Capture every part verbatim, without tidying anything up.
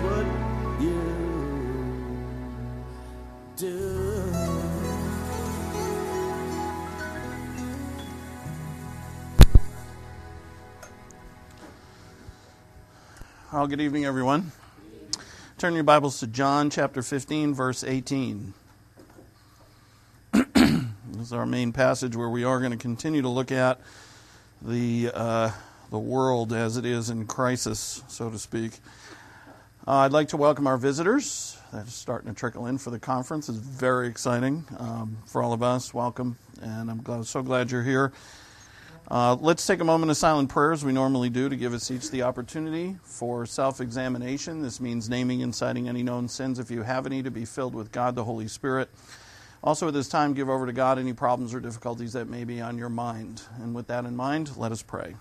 would you do? Well, good evening, everyone. Turn your Bibles to John chapter fifteen, verse eighteen. This is our main passage where we are going to continue to look at the uh, the world as it is in crisis, so to speak. Uh, I'd like to welcome our visitors. That's starting to trickle in for the conference. It's very exciting um, for all of us. Welcome, and I'm glad, so glad you're here. Uh, let's take a moment of silent prayer, as we normally do, to give us each the opportunity for self-examination. This means naming and citing any known sins, if you have any, to be filled with God, the Holy Spirit. Also at this time, give over to God any problems or difficulties that may be on your mind. And with that in mind, let us pray.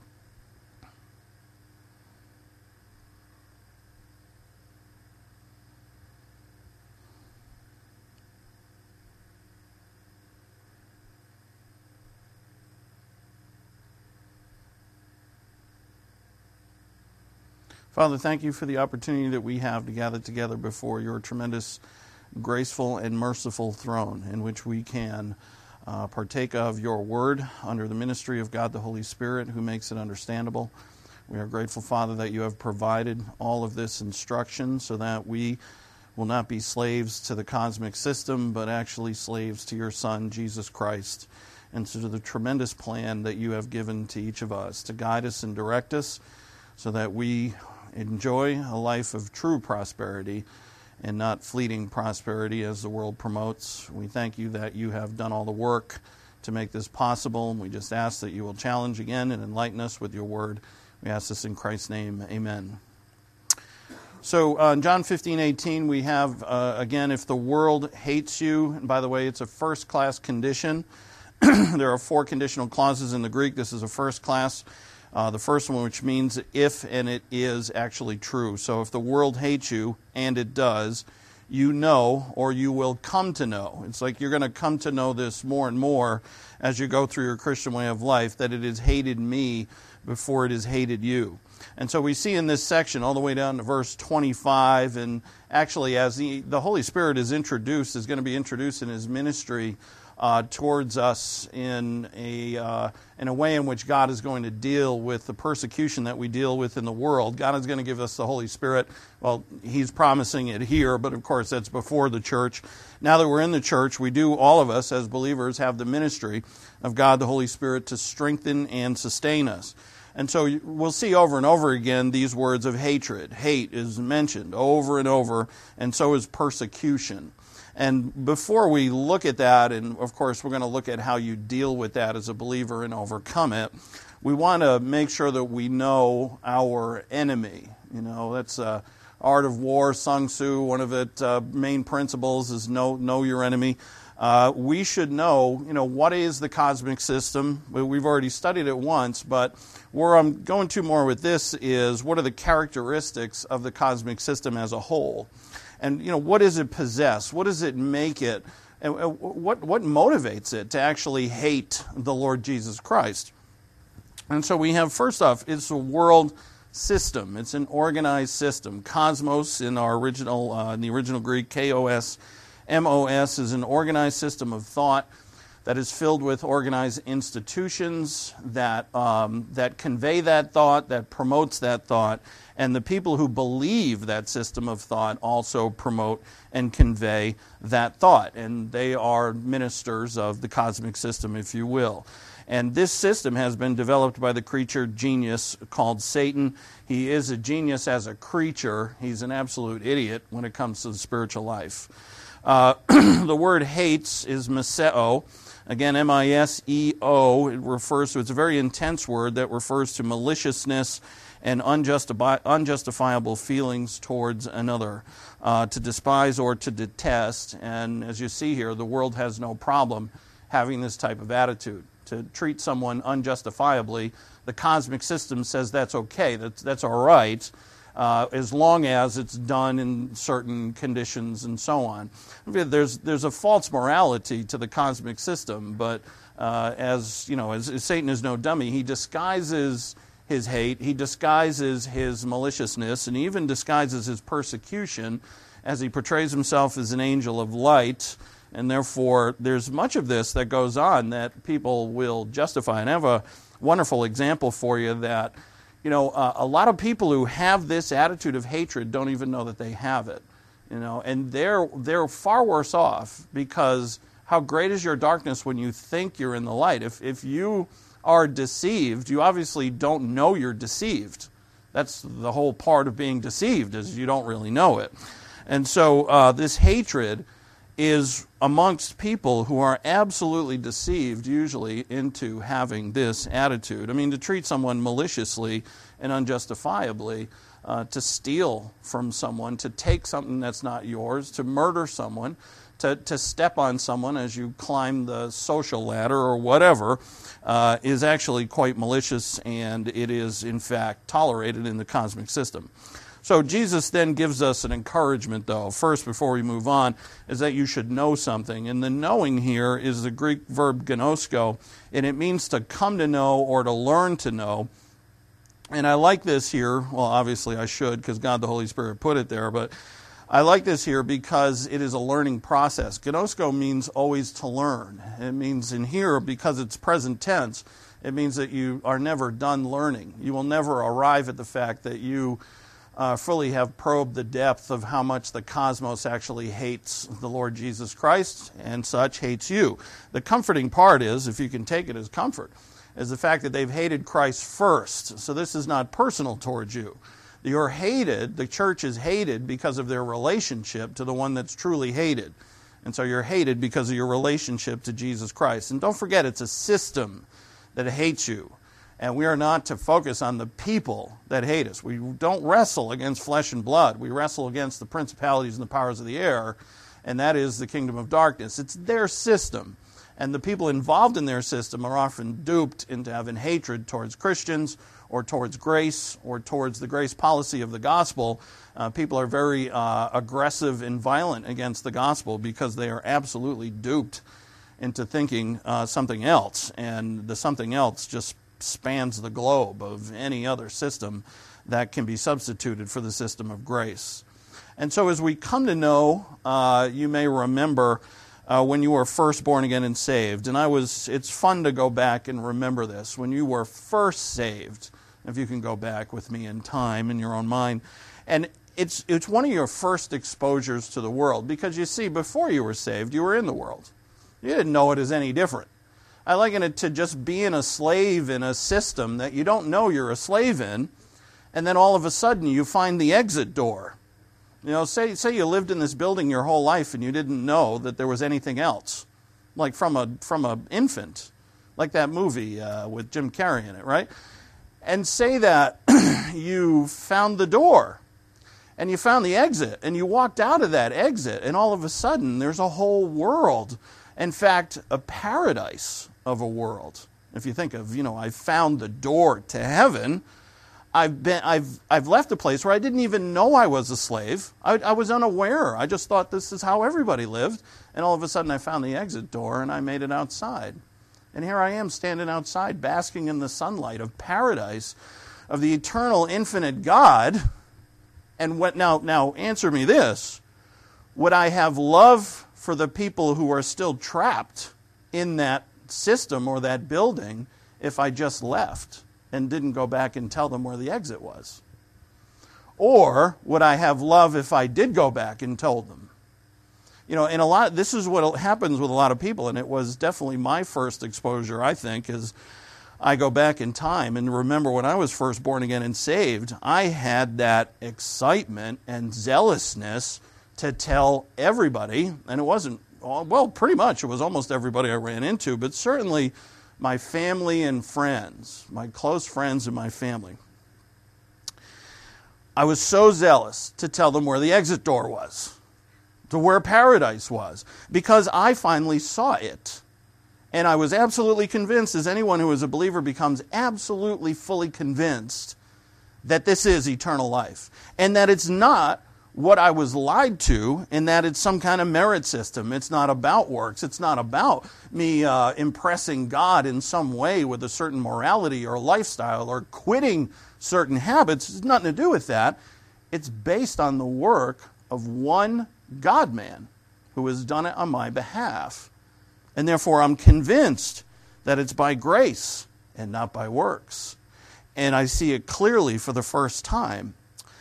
Father, thank you for the opportunity that we have to gather together before your tremendous, graceful, and merciful throne, in which we can uh, partake of your word under the ministry of God the Holy Spirit, who makes it understandable. We are grateful, Father, that you have provided all of this instruction so that we will not be slaves to the cosmic system, but actually slaves to your Son, Jesus Christ, and to the tremendous plan that you have given to each of us to guide us and direct us so that we enjoy a life of true prosperity and not fleeting prosperity as the world promotes. We thank you that you have done all the work to make this possible. We just ask that you will challenge again and enlighten us with your word. We ask this in Christ's name. Amen. So uh, in John fifteen eighteen, we have, uh, again, if the world hates you, and by the way, it's a first-class condition. There are four conditional clauses in the Greek. This is a first-class. Uh, the first one, which means if and it is actually true. So if the world hates you, and it does, you know, or you will come to know. It's like you're going to come to know this more and more as you go through your Christian way of life, that it has hated me before it has hated you. And so we see in this section all the way down to verse twenty-five, and actually as the, the Holy Spirit is introduced, is going to be introduced in his ministry Uh, towards us in a uh, in a way in which God is going to deal with the persecution that we deal with in the world. God is going to give us the Holy Spirit. Well, he's promising it here, but of course that's before the church. Now that we're in the church, we do, all of us as believers, have the ministry of God, the Holy Spirit, to strengthen and sustain us. And so we'll see over and over again these words of hatred. Hate is mentioned over and over, and so is persecution. And before we look at that, and of course we're going to look at how you deal with that as a believer and overcome it, we want to make sure that we know our enemy. You know, that's uh, Art of War, Sun Tzu. One of its uh, main principles is know know your enemy. Uh, we should know, you know, what is the cosmic system. We've already studied it once, but where I'm going to more with this is what are the characteristics of the cosmic system as a whole. And, you know, what does it possess? What does it make it? And what what motivates it to actually hate the Lord Jesus Christ? And so we have, first off, it's a world system. It's an organized system. Cosmos in our original, uh, in the original Greek, K O S M O S, is an organized system of thought that is filled with organized institutions that um, that convey that thought, that promotes that thought, and the people who believe that system of thought also promote and convey that thought. And they are ministers of the cosmic system, if you will. And this system has been developed by the creature genius called Satan. He is a genius as a creature. He's an absolute idiot when it comes to the spiritual life. Uh, the word hates is miseo. Again, M I S E O, it refers to, it's a very intense word that refers to maliciousness and unjustifi- unjustifiable feelings towards another, uh, to despise or to detest. And as you see here, the world has no problem having this type of attitude. To treat someone unjustifiably, the cosmic system says that's okay, that's, that's all right, uh, as long as it's done in certain conditions and so on. There's there's a false morality to the cosmic system, but uh, as you know, as, as Satan is no dummy, he disguises his hate. He disguises his maliciousness and even disguises his persecution as he portrays himself as an angel of light. And therefore, there's much of this that goes on that people will justify. And I have a wonderful example for you that, you know, uh, a lot of people who have this attitude of hatred don't even know that they have it. You know, and they're they're far worse off, because how great is your darkness when you think you're in the light? If if you are deceived, you obviously don't know you're deceived. That's the whole part of being deceived, is you don't really know it. And so uh, this hatred is amongst people who are absolutely deceived, usually, into having this attitude. I mean, to treat someone maliciously and unjustifiably, uh, to steal from someone, to take something that's not yours, to murder someone, to, to step on someone as you climb the social ladder or whatever, uh, is actually quite malicious, and it is, in fact, tolerated in the cosmic system. So Jesus then gives us an encouragement, though. First, before we move on, is that you should know something. And the knowing here is the Greek verb gnosko, and it means to come to know or to learn to know. And I like this here. Well, obviously I should, because God the Holy Spirit put it there. But I like this here because it is a learning process. Gnosko means always to learn. It means in here, because it's present tense, it means that you are never done learning. You will never arrive at the fact that you Uh, fully have probed the depth of how much the cosmos actually hates the Lord Jesus Christ, and such hates you. The comforting part is, if you can take it as comfort, is the fact that they've hated Christ first. So this is not personal towards you. You're hated, the church is hated because of their relationship to the one that's truly hated. And so you're hated because of your relationship to Jesus Christ. And don't forget, it's a system that hates you. And we are not to focus on the people that hate us. We don't wrestle against flesh and blood. We wrestle against the principalities and the powers of the air, and that is the kingdom of darkness. It's their system. And the people involved in their system are often duped into having hatred towards Christians or towards grace or towards the grace policy of the gospel. Uh, people are very uh, aggressive and violent against the gospel because they are absolutely duped into thinking uh, something else. And the something else just spans the globe of any other system that can be substituted for the system of grace. And so as we come to know, uh, you may remember uh, when you were first born again and saved. And I was, it's fun to go back and remember this. When you were first saved, if you can go back with me in time in your own mind. And it's it's one of your first exposures to the world, because you see, before you were saved, you were in the world. You didn't know it as any different. I liken it to just being a slave in a system that you don't know you're a slave in, and then all of a sudden you find the exit door. You know, say say you lived in this building your whole life and you didn't know that there was anything else, like from a from a infant, like that movie uh, with Jim Carrey in it, right? And say that you found the door, and you found the exit, and you walked out of that exit, and all of a sudden there's a whole world. In fact, a paradise of a world. If you think of, you know, I found the door to heaven. I've been, I've, I've left a place where I didn't even know I was a slave. I, I was unaware. I just thought this is how everybody lived, and all of a sudden I found the exit door and I made it outside. And here I am standing outside, basking in the sunlight of paradise, of the eternal, infinite God. And what now? Now, answer me this: would I have love for the people who are still trapped in that system or that building if I just left and didn't go back and tell them where the exit was? Or would I have love if I did go back and told them? You know, and a lot, this is what happens with a lot of people, and it was definitely my first exposure, I think, is I go back in time and remember when I was first born again and saved, I had that excitement and zealousness to tell everybody, and it wasn't, well, pretty much it was almost everybody I ran into, but certainly my family and friends, my close friends and my family. I was so zealous to tell them where the exit door was, to where paradise was, because I finally saw it. And I was absolutely convinced, as anyone who is a believer becomes absolutely fully convinced, that this is eternal life, and that it's not what I was lied to, in that it's some kind of merit system. It's not about works. It's not about me uh, impressing God in some way with a certain morality or lifestyle or quitting certain habits. It's nothing to do with that. It's based on the work of one God-man who has done it on my behalf. And therefore I'm convinced that it's by grace and not by works. And I see it clearly for the first time.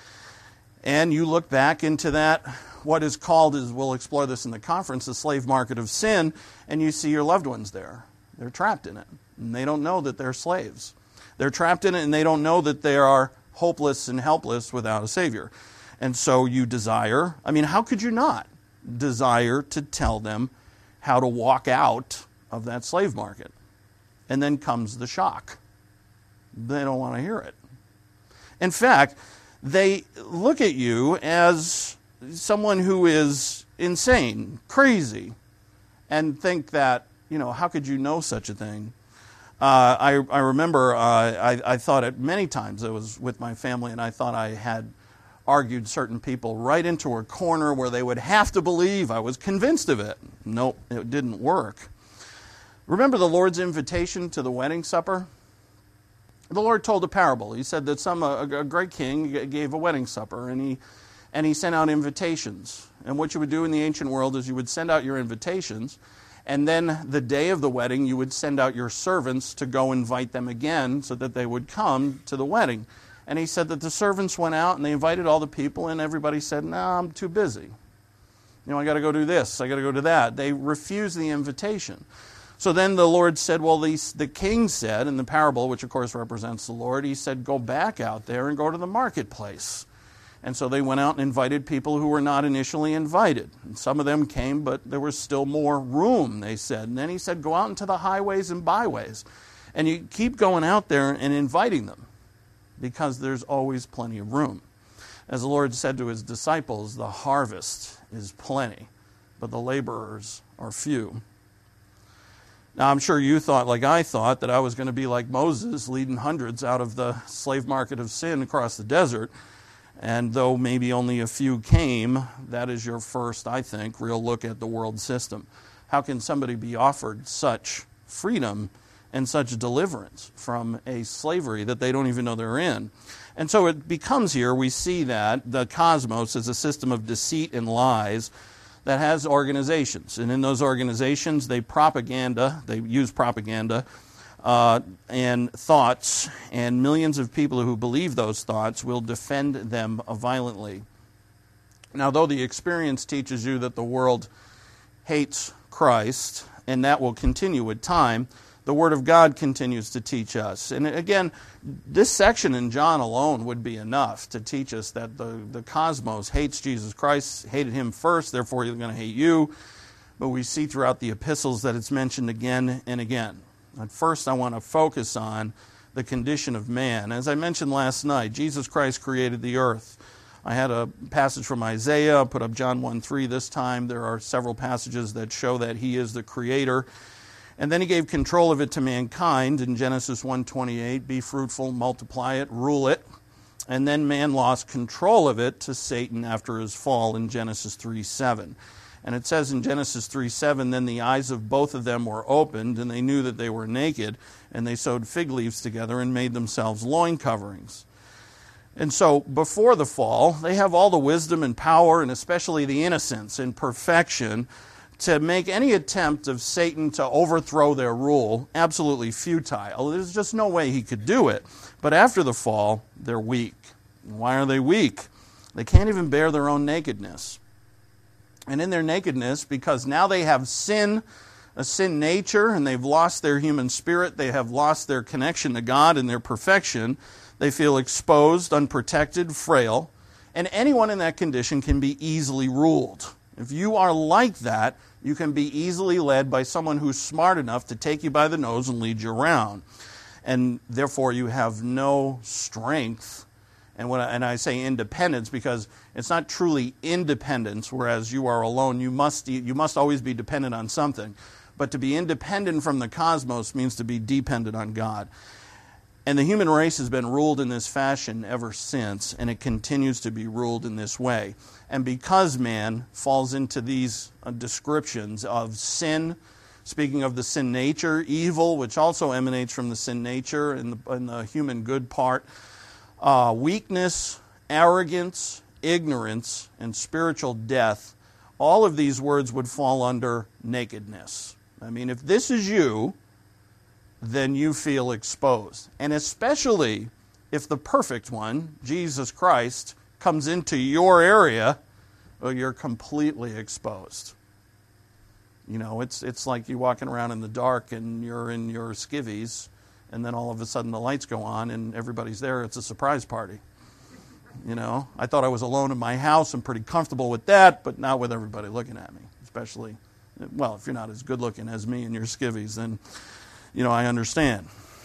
And you look back into that, what is called, as we'll explore this in the conference, the slave market of sin, and you see your loved ones there. They're trapped in it, and they don't know that they're slaves. They're trapped in it, and they don't know that they are hopeless and helpless without a Savior. And so you desire, I mean, how could you not desire to tell them how to walk out of that slave market? And then comes the shock. They don't want to hear it. In fact, they look at you as someone who is insane, crazy, and think that, you know, how could you know such a thing? Uh, I, I remember uh, I, I thought it many times. I was with my family, and I thought I had argued certain people right into a corner where they would have to believe I was convinced of it. Nope, it didn't work. Remember the Lord's invitation to the wedding supper? The Lord told a parable. He said that some a, a great king gave a wedding supper, and he and he sent out invitations. And what you would do in the ancient world is you would send out your invitations, and then the day of the wedding you would send out your servants to go invite them again so that they would come to the wedding. And he said that the servants went out and they invited all the people, and everybody said, "No, nah, I'm too busy. You know, I got to go do this, I got to go do that." They refused the invitation. So then the Lord said, well, the, the king said, in the parable, which of course represents the Lord, he said, go back out there and go to the marketplace. And so they went out and invited people who were not initially invited. And some of them came, but there was still more room, they said. And then he said, go out into the highways and byways. And you keep going out there and inviting them, because there's always plenty of room. As the Lord said to his disciples, the harvest is plenty, but the laborers are few. Now, I'm sure you thought, like I thought, that I was going to be like Moses, leading hundreds out of the slave market of sin across the desert. And though maybe only a few came, that is your first, I think, real look at the world system. How can somebody be offered such freedom and such deliverance from a slavery that they don't even know they're in? And so it becomes here, we see that the cosmos is a system of deceit and lies that has organizations. And in those organizations, they propaganda, they use propaganda uh, and thoughts, and millions of people who believe those thoughts will defend them violently. Now, though the experience teaches you that the world hates Christ, and that will continue with time, the Word of God continues to teach us. And again, this section in John alone would be enough to teach us that the, the cosmos hates Jesus Christ, hated him first, therefore he's going to hate you. But we see throughout the epistles that it's mentioned again and again. At first, I want to focus on the condition of man. As I mentioned last night, Jesus Christ created the earth. I had a passage from Isaiah, I put up John one three this time. There are several passages that show that he is the creator. And then he gave control of it to mankind in Genesis one twenty-eight, be fruitful, multiply it, rule it. And then man lost control of it to Satan after his fall in Genesis three seven. And it says in Genesis three seven, then the eyes of both of them were opened, and they knew that they were naked, and they sewed fig leaves together and made themselves loin coverings. And so before the fall, they have all the wisdom and power, and especially the innocence and perfection, to make any attempt of Satan to overthrow their rule absolutely futile. There's just no way he could do it. But after the fall, they're weak. Why are they weak? They can't even bear their own nakedness. And in their nakedness, because now they have sin, a sin nature, and they've lost their human spirit, they have lost their connection to God and their perfection, they feel exposed, unprotected, frail, and anyone in that condition can be easily ruled. If you are like that, you can be easily led by someone who's smart enough to take you by the nose and lead you around. And therefore, you have no strength. And when I, and I say independence because it's not truly independence, whereas you are alone. You must, you must always be dependent on something. But to be independent from the cosmos means to be dependent on God. And the human race has been ruled in this fashion ever since, and it continues to be ruled in this way. And because man falls into these uh, descriptions of sin, speaking of the sin nature, evil, which also emanates from the sin nature in the, in the human good part, uh, weakness, arrogance, ignorance, and spiritual death, all of these words would fall under nakedness. I mean, if this is you, then you feel exposed. And especially if the perfect one, Jesus Christ, comes into your area, well, you're completely exposed. You know, it's it's like you walking around in the dark and you're in your skivvies, and then all of a sudden the lights go on and everybody's there. It's a surprise party. You know, I thought I was alone in my house. I'm pretty comfortable with that, but not with everybody looking at me, especially, well, if you're not as good looking as me in your skivvies, then, you know, I understand.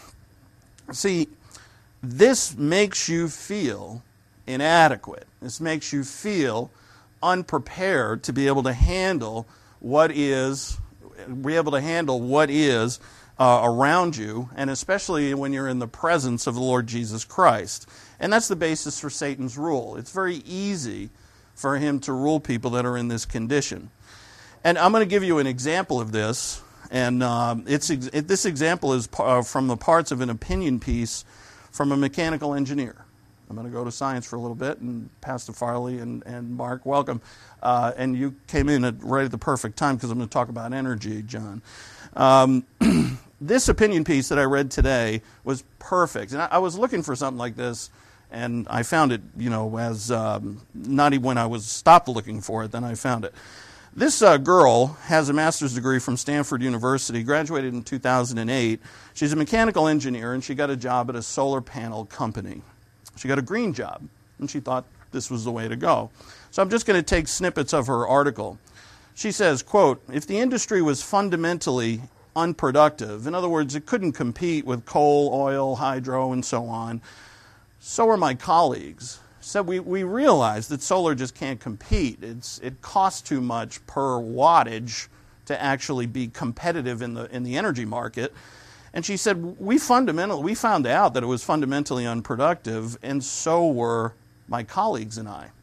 See, this makes you feel inadequate. This makes you feel unprepared to be able to handle what is, be able to handle what is uh, around you, and especially when you're in the presence of the Lord Jesus Christ. And that's the basis for Satan's rule. It's very easy for him to rule people that are in this condition. And I'm going to give you an example of this. And um, it's it, this example is uh, from the parts of an opinion piece from a mechanical engineer. I'm going to go to science for a little bit, and Pastor Farley and, and Mark, welcome. Uh, and you came in at right at the perfect time because I'm going to talk about energy, John. Um, this opinion piece that I read today was perfect. And I, I was looking for something like this, and I found it, you know, as um, not even when I was stopped looking for it, then I found it. This uh, girl has a master's degree from Stanford University, graduated in two thousand eight. She's a mechanical engineer, and she got a job at a solar panel company. She got a green job, and she thought this was the way to go. So I'm just going to take snippets of her article. She says, quote, "If the industry was fundamentally unproductive, in other words, it couldn't compete with coal, oil, hydro, and so on, so are my colleagues. So we, we realize that solar just can't compete. It's, it costs too much per wattage to actually be competitive in the in the energy market." And she said, we fundamentally, we found out that it was fundamentally unproductive, and so were my colleagues and I.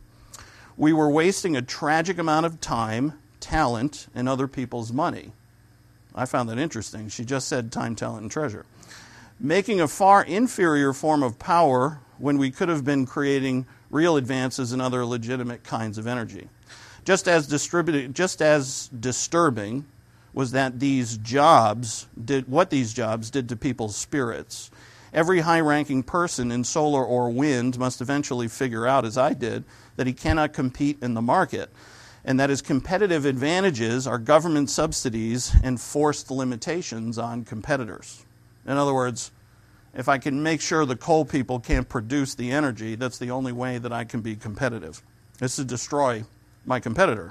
We were wasting a tragic amount of time, talent, and other people's money. I found that interesting. She just said time, talent, and treasure. Making a far inferior form of power when we could have been creating real advances in other legitimate kinds of energy. Just as distributed, just as disturbing was that these jobs did what these jobs did to people's spirits. Every high-ranking person in solar or wind must eventually figure out, as I did, that he cannot compete in the market, and that his competitive advantages are government subsidies and forced limitations on competitors. In other words, if I can make sure the coal people can't produce the energy, that's the only way that I can be competitive. It's to destroy my competitor.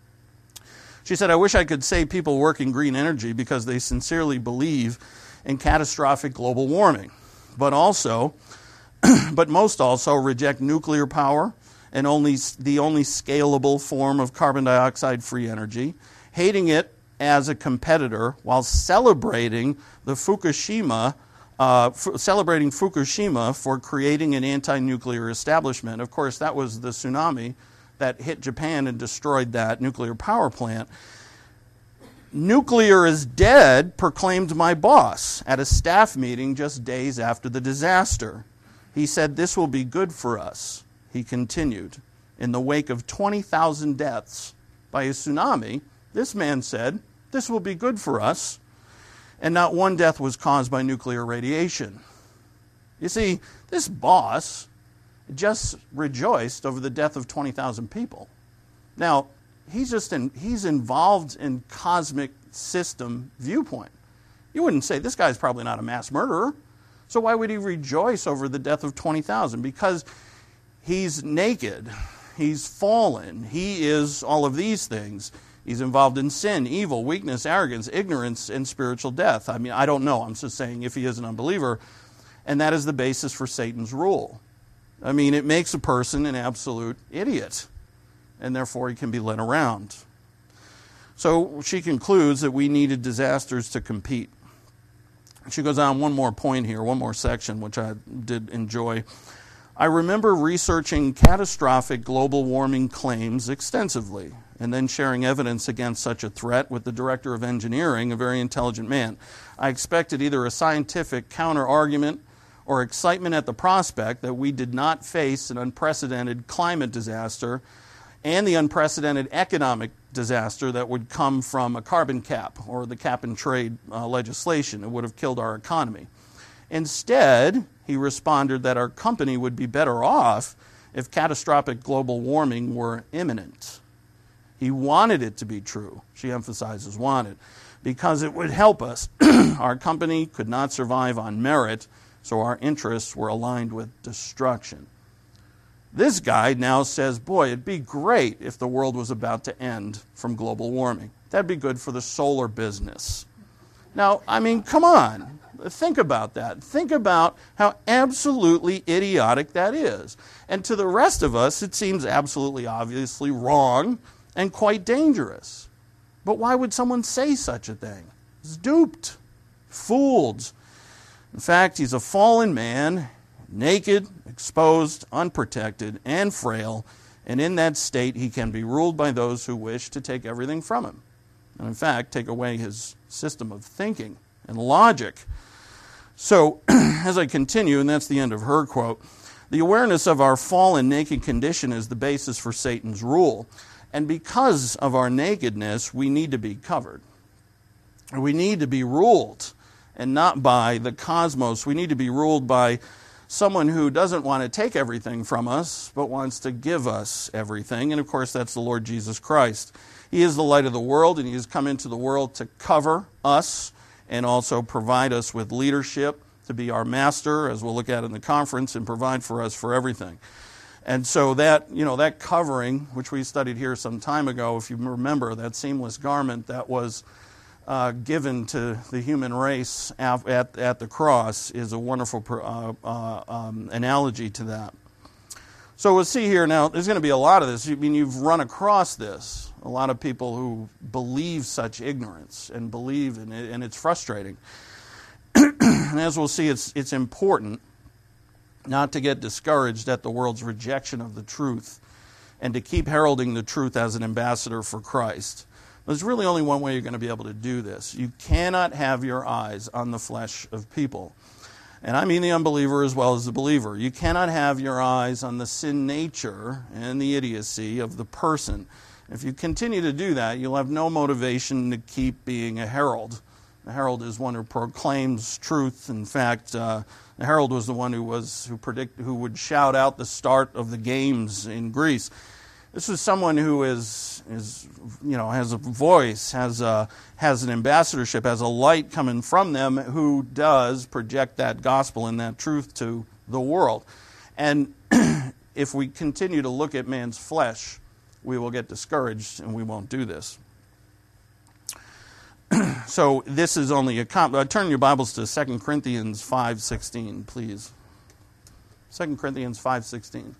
She said, I wish I could say people work in green energy because they sincerely believe in catastrophic global warming, but also, but most also reject nuclear power and only the only scalable form of carbon dioxide-free energy, hating it as a competitor while celebrating the Fukushima, uh, f- celebrating Fukushima for creating an anti-nuclear establishment. Of course, that was the tsunami that hit Japan and destroyed that nuclear power plant. Nuclear is dead, proclaimed my boss at a staff meeting just days after the disaster. He said, this will be good for us. He continued, in the wake of twenty thousand deaths by a tsunami, this man said, this will be good for us. And not one death was caused by nuclear radiation. You see, this boss just rejoiced over the death of twenty thousand people. Now, he's just in, he's involved in cosmic system viewpoint. You wouldn't say this guy's probably not a mass murderer. So why would he rejoice over the death of twenty thousand? Because he's naked, he's fallen, he is all of these things. He's involved in sin, evil, weakness, arrogance, ignorance, and spiritual death. I mean, I don't know. I'm just saying if he is an unbeliever. And that is the basis for Satan's rule. I mean, it makes a person an absolute idiot, and therefore he can be led around. So she concludes that we needed disasters to compete. She goes on one more point here, one more section, which I did enjoy. I remember researching catastrophic global warming claims extensively and then sharing evidence against such a threat with the director of engineering, a very intelligent man. I expected either a scientific counter-argument or excitement at the prospect that we did not face an unprecedented climate disaster and the unprecedented economic disaster that would come from a carbon cap or the cap-and-trade uh, legislation. It would have killed our economy. Instead, he responded that our company would be better off if catastrophic global warming were imminent. He wanted it to be true. She emphasizes wanted, because it would help us. Our company could not survive on merit, so our interests were aligned with destruction. This guy now says, boy, it'd be great if the world was about to end from global warming. That'd be good for the solar business. Now, I mean, come on. Think about that. Think about how absolutely idiotic that is. And to the rest of us, it seems absolutely obviously wrong and quite dangerous. But why would someone say such a thing? He's duped, fooled. In fact, he's a fallen man, naked, exposed, unprotected, and frail, and in that state he can be ruled by those who wish to take everything from him, and in fact take away his system of thinking and logic. So, as I continue, and that's the end of her quote, the awareness of our fallen, naked condition is the basis for Satan's rule, and because of our nakedness, we need to be covered. We need to be ruled, and not by the cosmos. We need to be ruled by someone who doesn't want to take everything from us, but wants to give us everything. And of course, that's the Lord Jesus Christ. He is the light of the world, and he has come into the world to cover us and also provide us with leadership, to be our master, as we'll look at in the conference, and provide for us for everything. And so that, you know, that covering, which we studied here some time ago, if you remember, that seamless garment that was Uh, given to the human race at, at, at the cross, is a wonderful uh, uh, um, analogy to that. So we'll see here now, there's going to be a lot of this. I mean, you've run across this. A lot of people who believe such ignorance and believe in it, and it's frustrating. And as we'll see, it's, it's important not to get discouraged at the world's rejection of the truth and to keep heralding the truth as an ambassador for Christ. There's really only one way you're going to be able to do this. You cannot have your eyes on the flesh of people. And I mean the unbeliever as well as the believer. You cannot have your eyes on the sin nature and the idiocy of the person. If you continue to do that, you'll have no motivation to keep being a herald. The herald is one who proclaims truth. In fact, uh, the herald was the one who was who predict who would shout out the start of the games in Greece. This is someone who is, is, you know, has a voice, has a, has an ambassadorship, has a light coming from them, who does project that gospel and that truth to the world. And if we continue to look at man's flesh, we will get discouraged and we won't do this. So this is only a comp. Uh, turn your Bibles to Second Corinthians five sixteen, please. Second Corinthians five sixteen.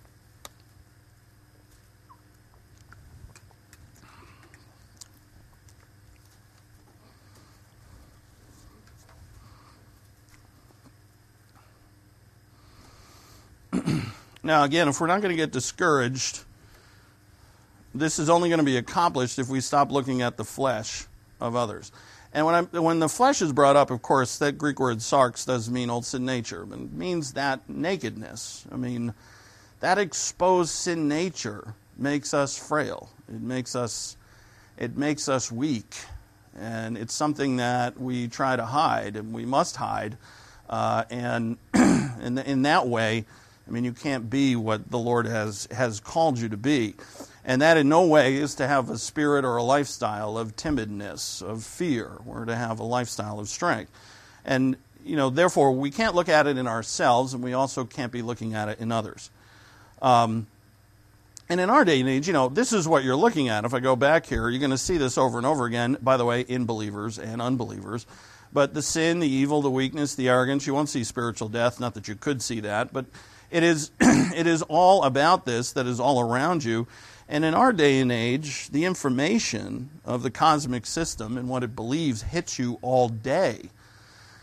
Now, again, if we're not going to get discouraged, this is only going to be accomplished if we stop looking at the flesh of others. And when, I, when the flesh is brought up, of course, that Greek word sarx does mean old sin nature. It means that nakedness. I mean, that exposed sin nature makes us frail. It makes us, it makes us weak. And it's something that we try to hide, and we must hide. Uh, and in, in that way, I mean, you can't be what the Lord has, has called you to be. And that in no way is to have a spirit or a lifestyle of timidness, of fear, or to have a lifestyle of strength. And, you know, therefore, we can't look at it in ourselves, and we also can't be looking at it in others. Um, and in our day and age, you know, this is what you're looking at. If I go back here, you're going to see this over and over again, by the way, in believers and unbelievers. But the sin, the evil, the weakness, the arrogance, you won't see spiritual death, not that you could see that, but It is, it is all about this that is all around you. And in our day and age, the information of the cosmic system and what it believes hits you all day.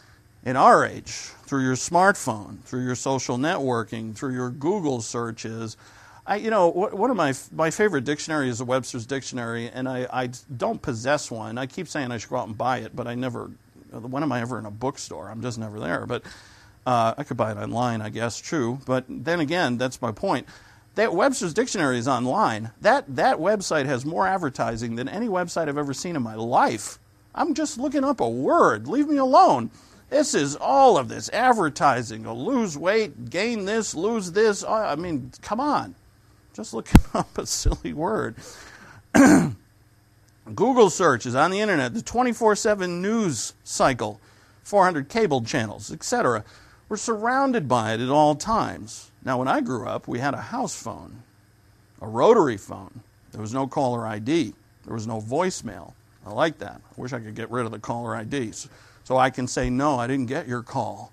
In our age, through your smartphone, through your social networking, through your Google searches, I, you know, one of my my favorite dictionary is the Webster's Dictionary, and I, I don't possess one. I keep saying I should go out and buy it, but I never. When am I ever in a bookstore? I'm just never there. But uh, I could buy it online, I guess. True, but then again, that's my point. That Webster's Dictionary is online. That that website has more advertising than any website I've ever seen in my life. I'm just looking up a word. Leave me alone. This is all of this advertising. Oh, lose weight, gain this, lose this. Oh, I mean, come on. Just looking up a silly word. Google search is on the internet, the twenty-four seven news cycle, four hundred cable channels, et cetera. We're surrounded by it at all times. Now, when I grew up, we had a house phone, a rotary phone. There was no caller I D. There was no voicemail. I like that. I wish I could get rid of the caller I D so, so I can say, no, I didn't get your call.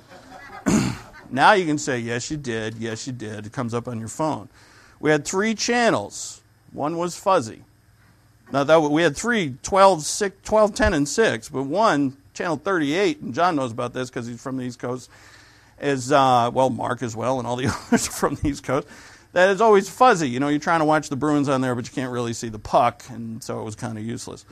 Now you can say, yes, you did. Yes, you did. It comes up on your phone. We had three channels. One was fuzzy. Now, that we had three, twelve, six, twelve, ten, and six, but one, channel thirty-eight, and John knows about this because he's from the East Coast, is, uh, well, Mark as well, and all the others are from the East Coast, that is always fuzzy. You know, you're trying to watch the Bruins on there, but you can't really see the puck, and so it was kind of useless.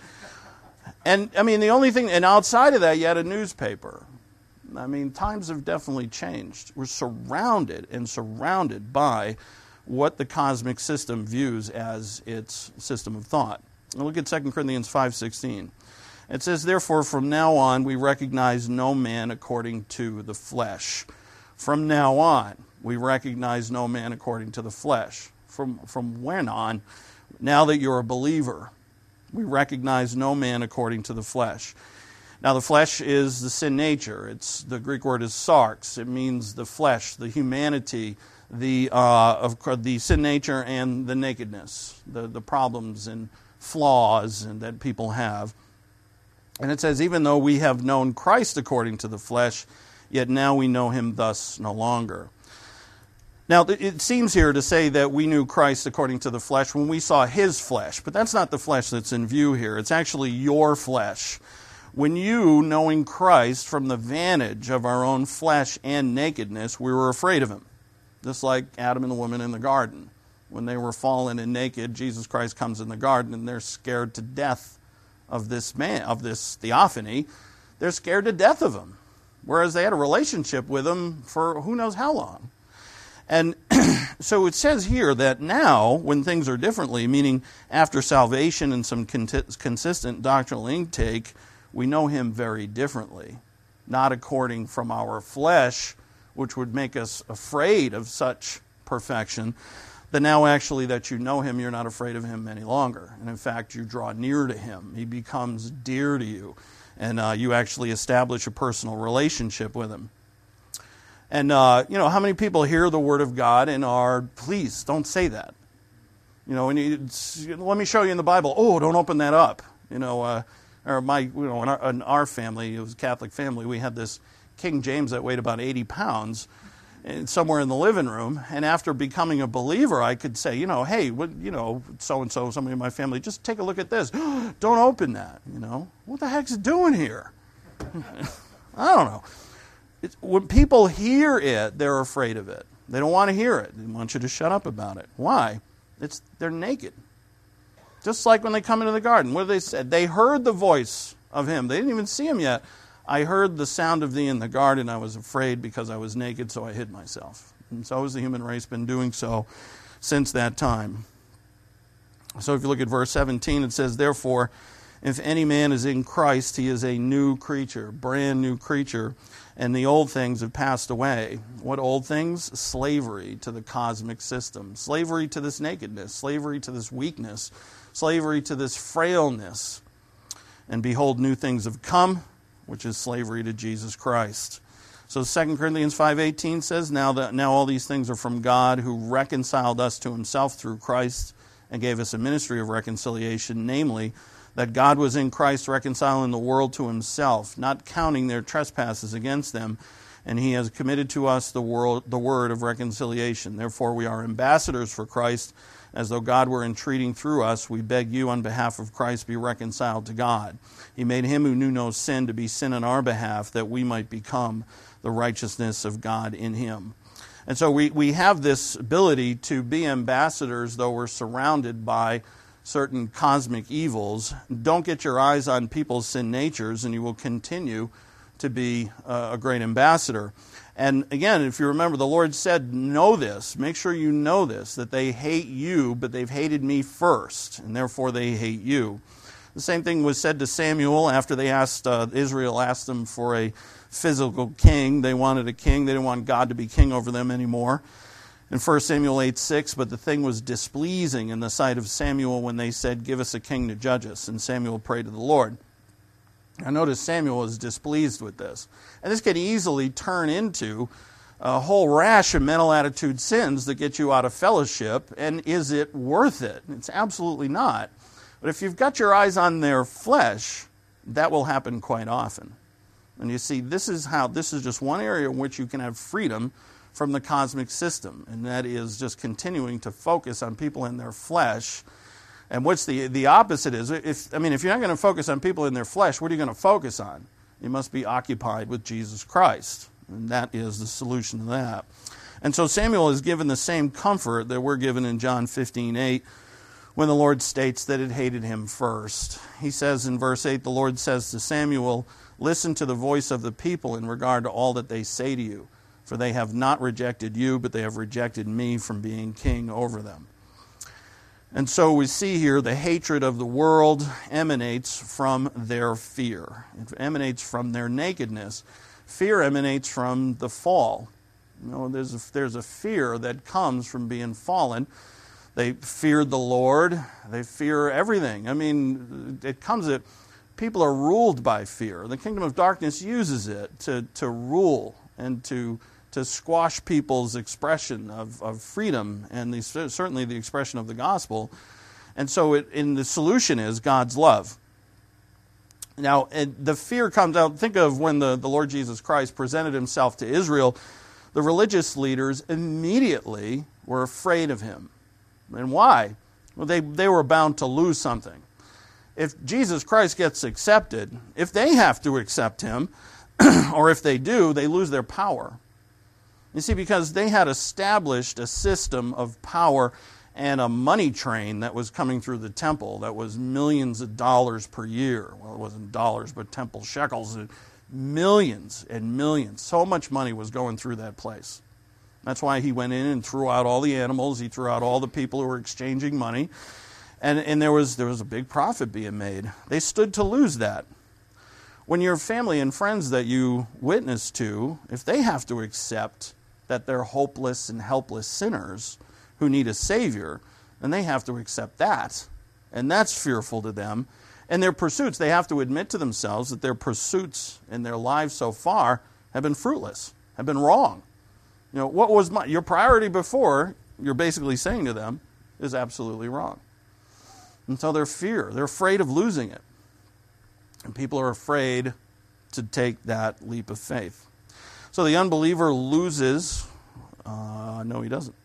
And, I mean, the only thing, and outside of that, you had a newspaper. I mean, times have definitely changed. We're surrounded and surrounded by what the cosmic system views as its system of thought. Now look at Second Corinthians five sixteen. It says, therefore, from now on, we recognize no man according to the flesh. From now on, we recognize no man according to the flesh. From, from when on? Now that you're a believer, we recognize no man according to the flesh. Now, the flesh is the sin nature. It's the Greek word is sarx. It means the flesh, the humanity, the uh, of the sin nature, and the nakedness, the, the problems and flaws and that people have. And it says, even though we have known Christ according to the flesh, yet now we know him thus no longer. Now, it seems here to say that we knew Christ according to the flesh when we saw his flesh, but that's not the flesh that's in view here. It's actually your flesh. When you, knowing Christ from the vantage of our own flesh and nakedness, we were afraid of him. Just like Adam and the woman in the garden. When they were fallen and naked, Jesus Christ comes in the garden and they're scared to death of this man, of this theophany. They're scared to death of him. Whereas they had a relationship with him for who knows how long. And so it says here that now, when things are differently, meaning after salvation and some consistent doctrinal intake, we know him very differently. Not according from our flesh, which would make us afraid of such perfection, but now actually that you know him, you're not afraid of him any longer. And in fact, you draw near to him. He becomes dear to you. And uh, you actually establish a personal relationship with him. And, uh, you know, how many people hear the word of God and are, please, don't say that. You know, and you, let me show you in the Bible. Oh, don't open that up. You know, uh, or my, you know, in our, in our family, it was a Catholic family, we had this King James that weighed about eighty pounds and somewhere in the living room. And after becoming a believer, I could say, you know, hey, what, you know, so-and-so, somebody in my family, just take a look at this. Don't open that, you know. What the heck's it doing here? I don't know. It's, when people hear it, they're afraid of it. They don't want to hear it. They want you to shut up about it. Why? It's they're naked. Just like when they come into the garden. What they said? They heard the voice of him. They didn't even see him yet. I heard the sound of thee in the garden. I was afraid because I was naked, so I hid myself. And so has the human race been doing so since that time. So if you look at verse seventeen, it says, therefore, if any man is in Christ, he is a new creature, brand new creature, and the old things have passed away. What old things? Slavery to the cosmic system, slavery to this nakedness, slavery to this weakness, slavery to this frailness. And behold, new things have come, which is slavery to Jesus Christ. So Second Corinthians five eighteen says, now that now all these things are from God, who reconciled us to himself through Christ and gave us a ministry of reconciliation, namely, that God was in Christ reconciling the world to himself, not counting their trespasses against them, and he has committed to us the world, the word of reconciliation. Therefore we are ambassadors for Christ, As though God were entreating through us, we beg you on behalf of Christ be reconciled to God. He made him who knew no sin to be sin on our behalf, that we might become the righteousness of God in him. And so we, we have this ability to be ambassadors, though we're surrounded by certain cosmic evils. Don't get your eyes on people's sin natures, and you will continue to be uh, a great ambassador. And again, if you remember, the Lord said, know this, make sure you know this, that they hate you, but they've hated me first, and therefore they hate you. The same thing was said to Samuel after they asked, uh, Israel asked them for a physical king. They wanted a king. They didn't want God to be king over them anymore. In First Samuel eight six, but the thing was displeasing in the sight of Samuel when they said, give us a king to judge us. And Samuel prayed to the Lord. I notice Samuel is displeased with this. And this can easily turn into a whole rash of mental attitude sins that get you out of fellowship. And is it worth it? It's absolutely not. But if you've got your eyes on their flesh, that will happen quite often. And you see, this is how, this is just one area in which you can have freedom from the cosmic system. And that is just continuing to focus on people in their flesh. And what's the the opposite is, if I mean, if you're not going to focus on people in their flesh, what are you going to focus on? You must be occupied with Jesus Christ. And that is the solution to that. And so Samuel is given the same comfort that we're given in John fifteen eight, when the Lord states that it hated him first. He says in verse eight, the Lord says to Samuel, listen to the voice of the people in regard to all that they say to you. For they have not rejected you, but they have rejected me from being king over them. And so we see here the hatred of the world emanates from their fear. It emanates from their nakedness. Fear emanates from the fall. You know, there's a, there's a fear that comes from being fallen. They feared the Lord. They fear everything. I mean, it comes that people are ruled by fear. The kingdom of darkness uses it to, to rule and to to squash people's expression of, of freedom and the, certainly the expression of the gospel. And so it, and the solution is God's love. Now, it, the fear comes out, think of when the, the Lord Jesus Christ presented himself to Israel, the religious leaders immediately were afraid of him. And why? Well, they, they were bound to lose something. If Jesus Christ gets accepted, if they have to accept him, or if they do, they lose their power. You see, because they had established a system of power and a money train that was coming through the temple that was millions of dollars per year. Well, it wasn't dollars, but temple shekels. Millions and millions. So much money was going through that place. That's why he went in and threw out all the animals. He threw out all the people who were exchanging money. And, and there was, there was a big profit being made. They stood to lose that. When your family and friends that you witness to, if they have to accept that they're hopeless and helpless sinners who need a Savior, then they have to accept that. And that's fearful to them. And their pursuits, they have to admit to themselves that their pursuits in their lives so far have been fruitless, have been wrong. You know, what was my, your priority before, you're basically saying to them, is absolutely wrong. And so they're fear, they're afraid of losing it. And people are afraid to take that leap of faith. So the unbeliever loses, uh, no he doesn't.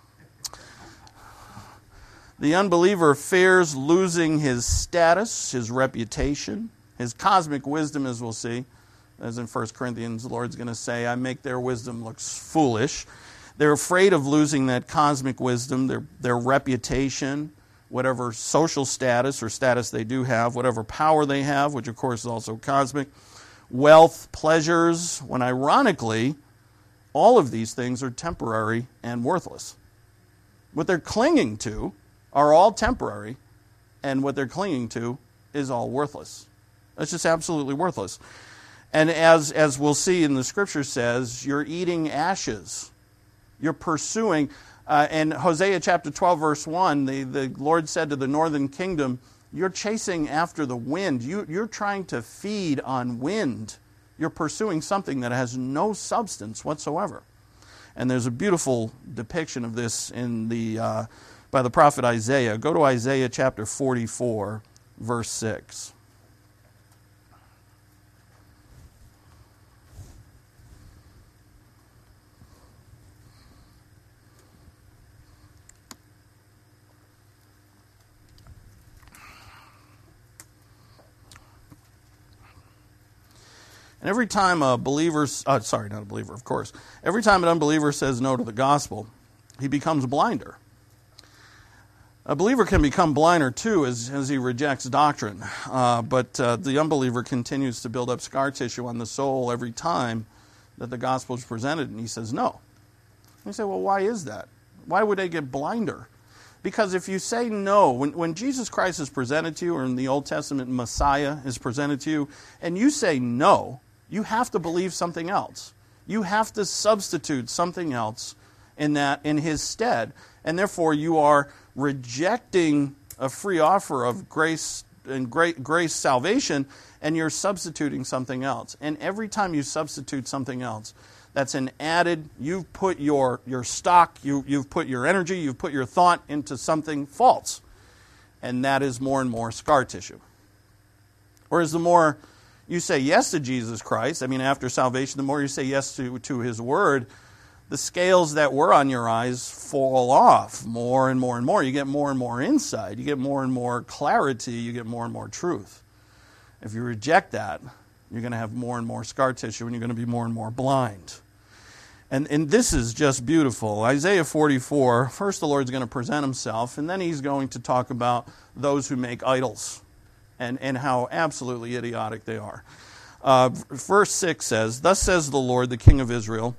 The unbeliever fears losing his status, his reputation, his cosmic wisdom, as we'll see. As in First Corinthians, the Lord's going to say, I make their wisdom look foolish. They're afraid of losing that cosmic wisdom, their, their reputation, whatever social status or status they do have, whatever power they have, which of course is also cosmic, wealth, pleasures, when ironically, all of these things are temporary and worthless. What they're clinging to are all temporary, and what they're clinging to is all worthless. It's just absolutely worthless. And as, as we'll see in the Scripture says, you're eating ashes. You're pursuing... Uh, in Hosea chapter twelve, verse one, the, the Lord said to the northern kingdom, you're chasing after the wind. You, you're trying to feed on wind. You're pursuing something that has no substance whatsoever. And there's a beautiful depiction of this in the uh, by the prophet Isaiah. Go to Isaiah chapter forty-four, verse six. And every time a believer, uh, sorry, not a believer, of course, every time an unbeliever says no to the gospel, he becomes blinder. A believer can become blinder too as, as he rejects doctrine, uh, but uh, the unbeliever continues to build up scar tissue on the soul every time that the gospel is presented, and he says no. And you say, well, why is that? Why would they get blinder? Because if you say no, when, when Jesus Christ is presented to you, or in the Old Testament Messiah is presented to you, and you say no, you have to believe something else. You have to substitute something else in that in his stead, and therefore you are rejecting a free offer of grace and great grace salvation, and you're substituting something else. And every time you substitute something else, that's an added, you've put your, your stock, you, you've put your energy, you've put your thought into something false. And that is more and more scar tissue. Whereas the more you say yes to Jesus Christ, I mean, after salvation, the more you say yes to, to his word, the scales that were on your eyes fall off more and more and more. You get more and more insight. You get more and more clarity. You get more and more truth. If you reject that, you're going to have more and more scar tissue, and you're going to be more and more blind. And, and this is just beautiful. Isaiah forty-four, first the Lord's going to present himself, and then he's going to talk about those who make idols and, and how absolutely idiotic they are. Uh, verse six says, "Thus says the Lord, the King of Israel,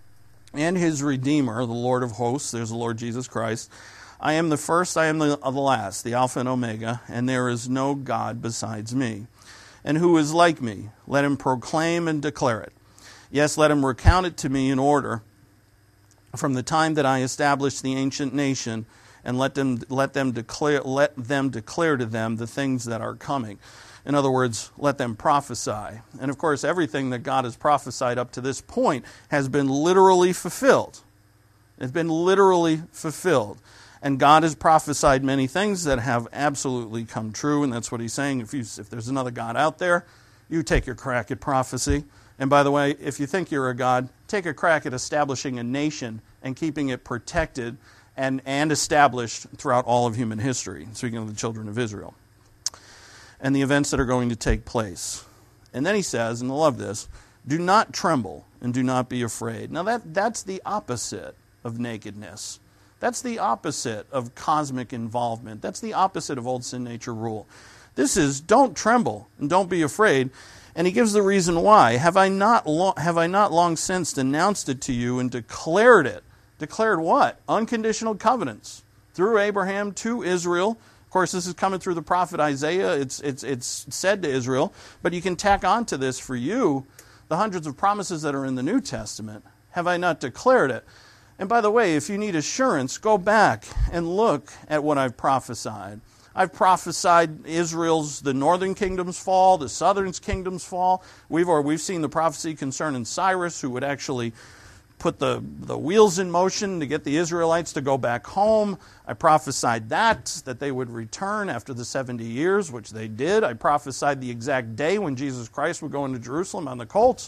and his Redeemer, the Lord of hosts," there's the Lord Jesus Christ, "I am the first, I am the, the last, the Alpha and Omega, and there is no God besides me. And who is like me? Let him proclaim and declare it. Yes, let him recount it to me in order from the time that I established the ancient nation, and let them let them declare let them declare to them the things that are coming." In other words, let them prophesy. And of course, everything that God has prophesied up to this point has been literally fulfilled. It's been literally fulfilled. And God has prophesied many things that have absolutely come true, and that's what he's saying. If you, if there's another God out there, you take your crack at prophecy. And by the way, if you think you're a God, take a crack at establishing a nation and keeping it protected and, and established throughout all of human history, speaking of the children of Israel, and the events that are going to take place. And then he says, and I love this, "Do not tremble and do not be afraid." Now that, that's the opposite of nakedness. That's the opposite of cosmic involvement. That's the opposite of old sin nature rule. This is, don't tremble and don't be afraid. And he gives the reason why. Have I not lo- have I not long since denounced it to you and declared it? Declared what? Unconditional covenants through Abraham to Israel. Of course, this is coming through the prophet Isaiah. It's, it's, it's said to Israel. But you can tack on to this for you the hundreds of promises that are in the New Testament. Have I not declared it? And by the way, if you need assurance, go back and look at what I've prophesied. I've prophesied Israel's, the northern kingdom's fall, the southern kingdom's fall. We've or we've seen the prophecy concerning Cyrus, who would actually put the, the wheels in motion to get the Israelites to go back home. I prophesied that, that they would return after the seventy years, which they did. I prophesied the exact day when Jesus Christ would go into Jerusalem on the colt.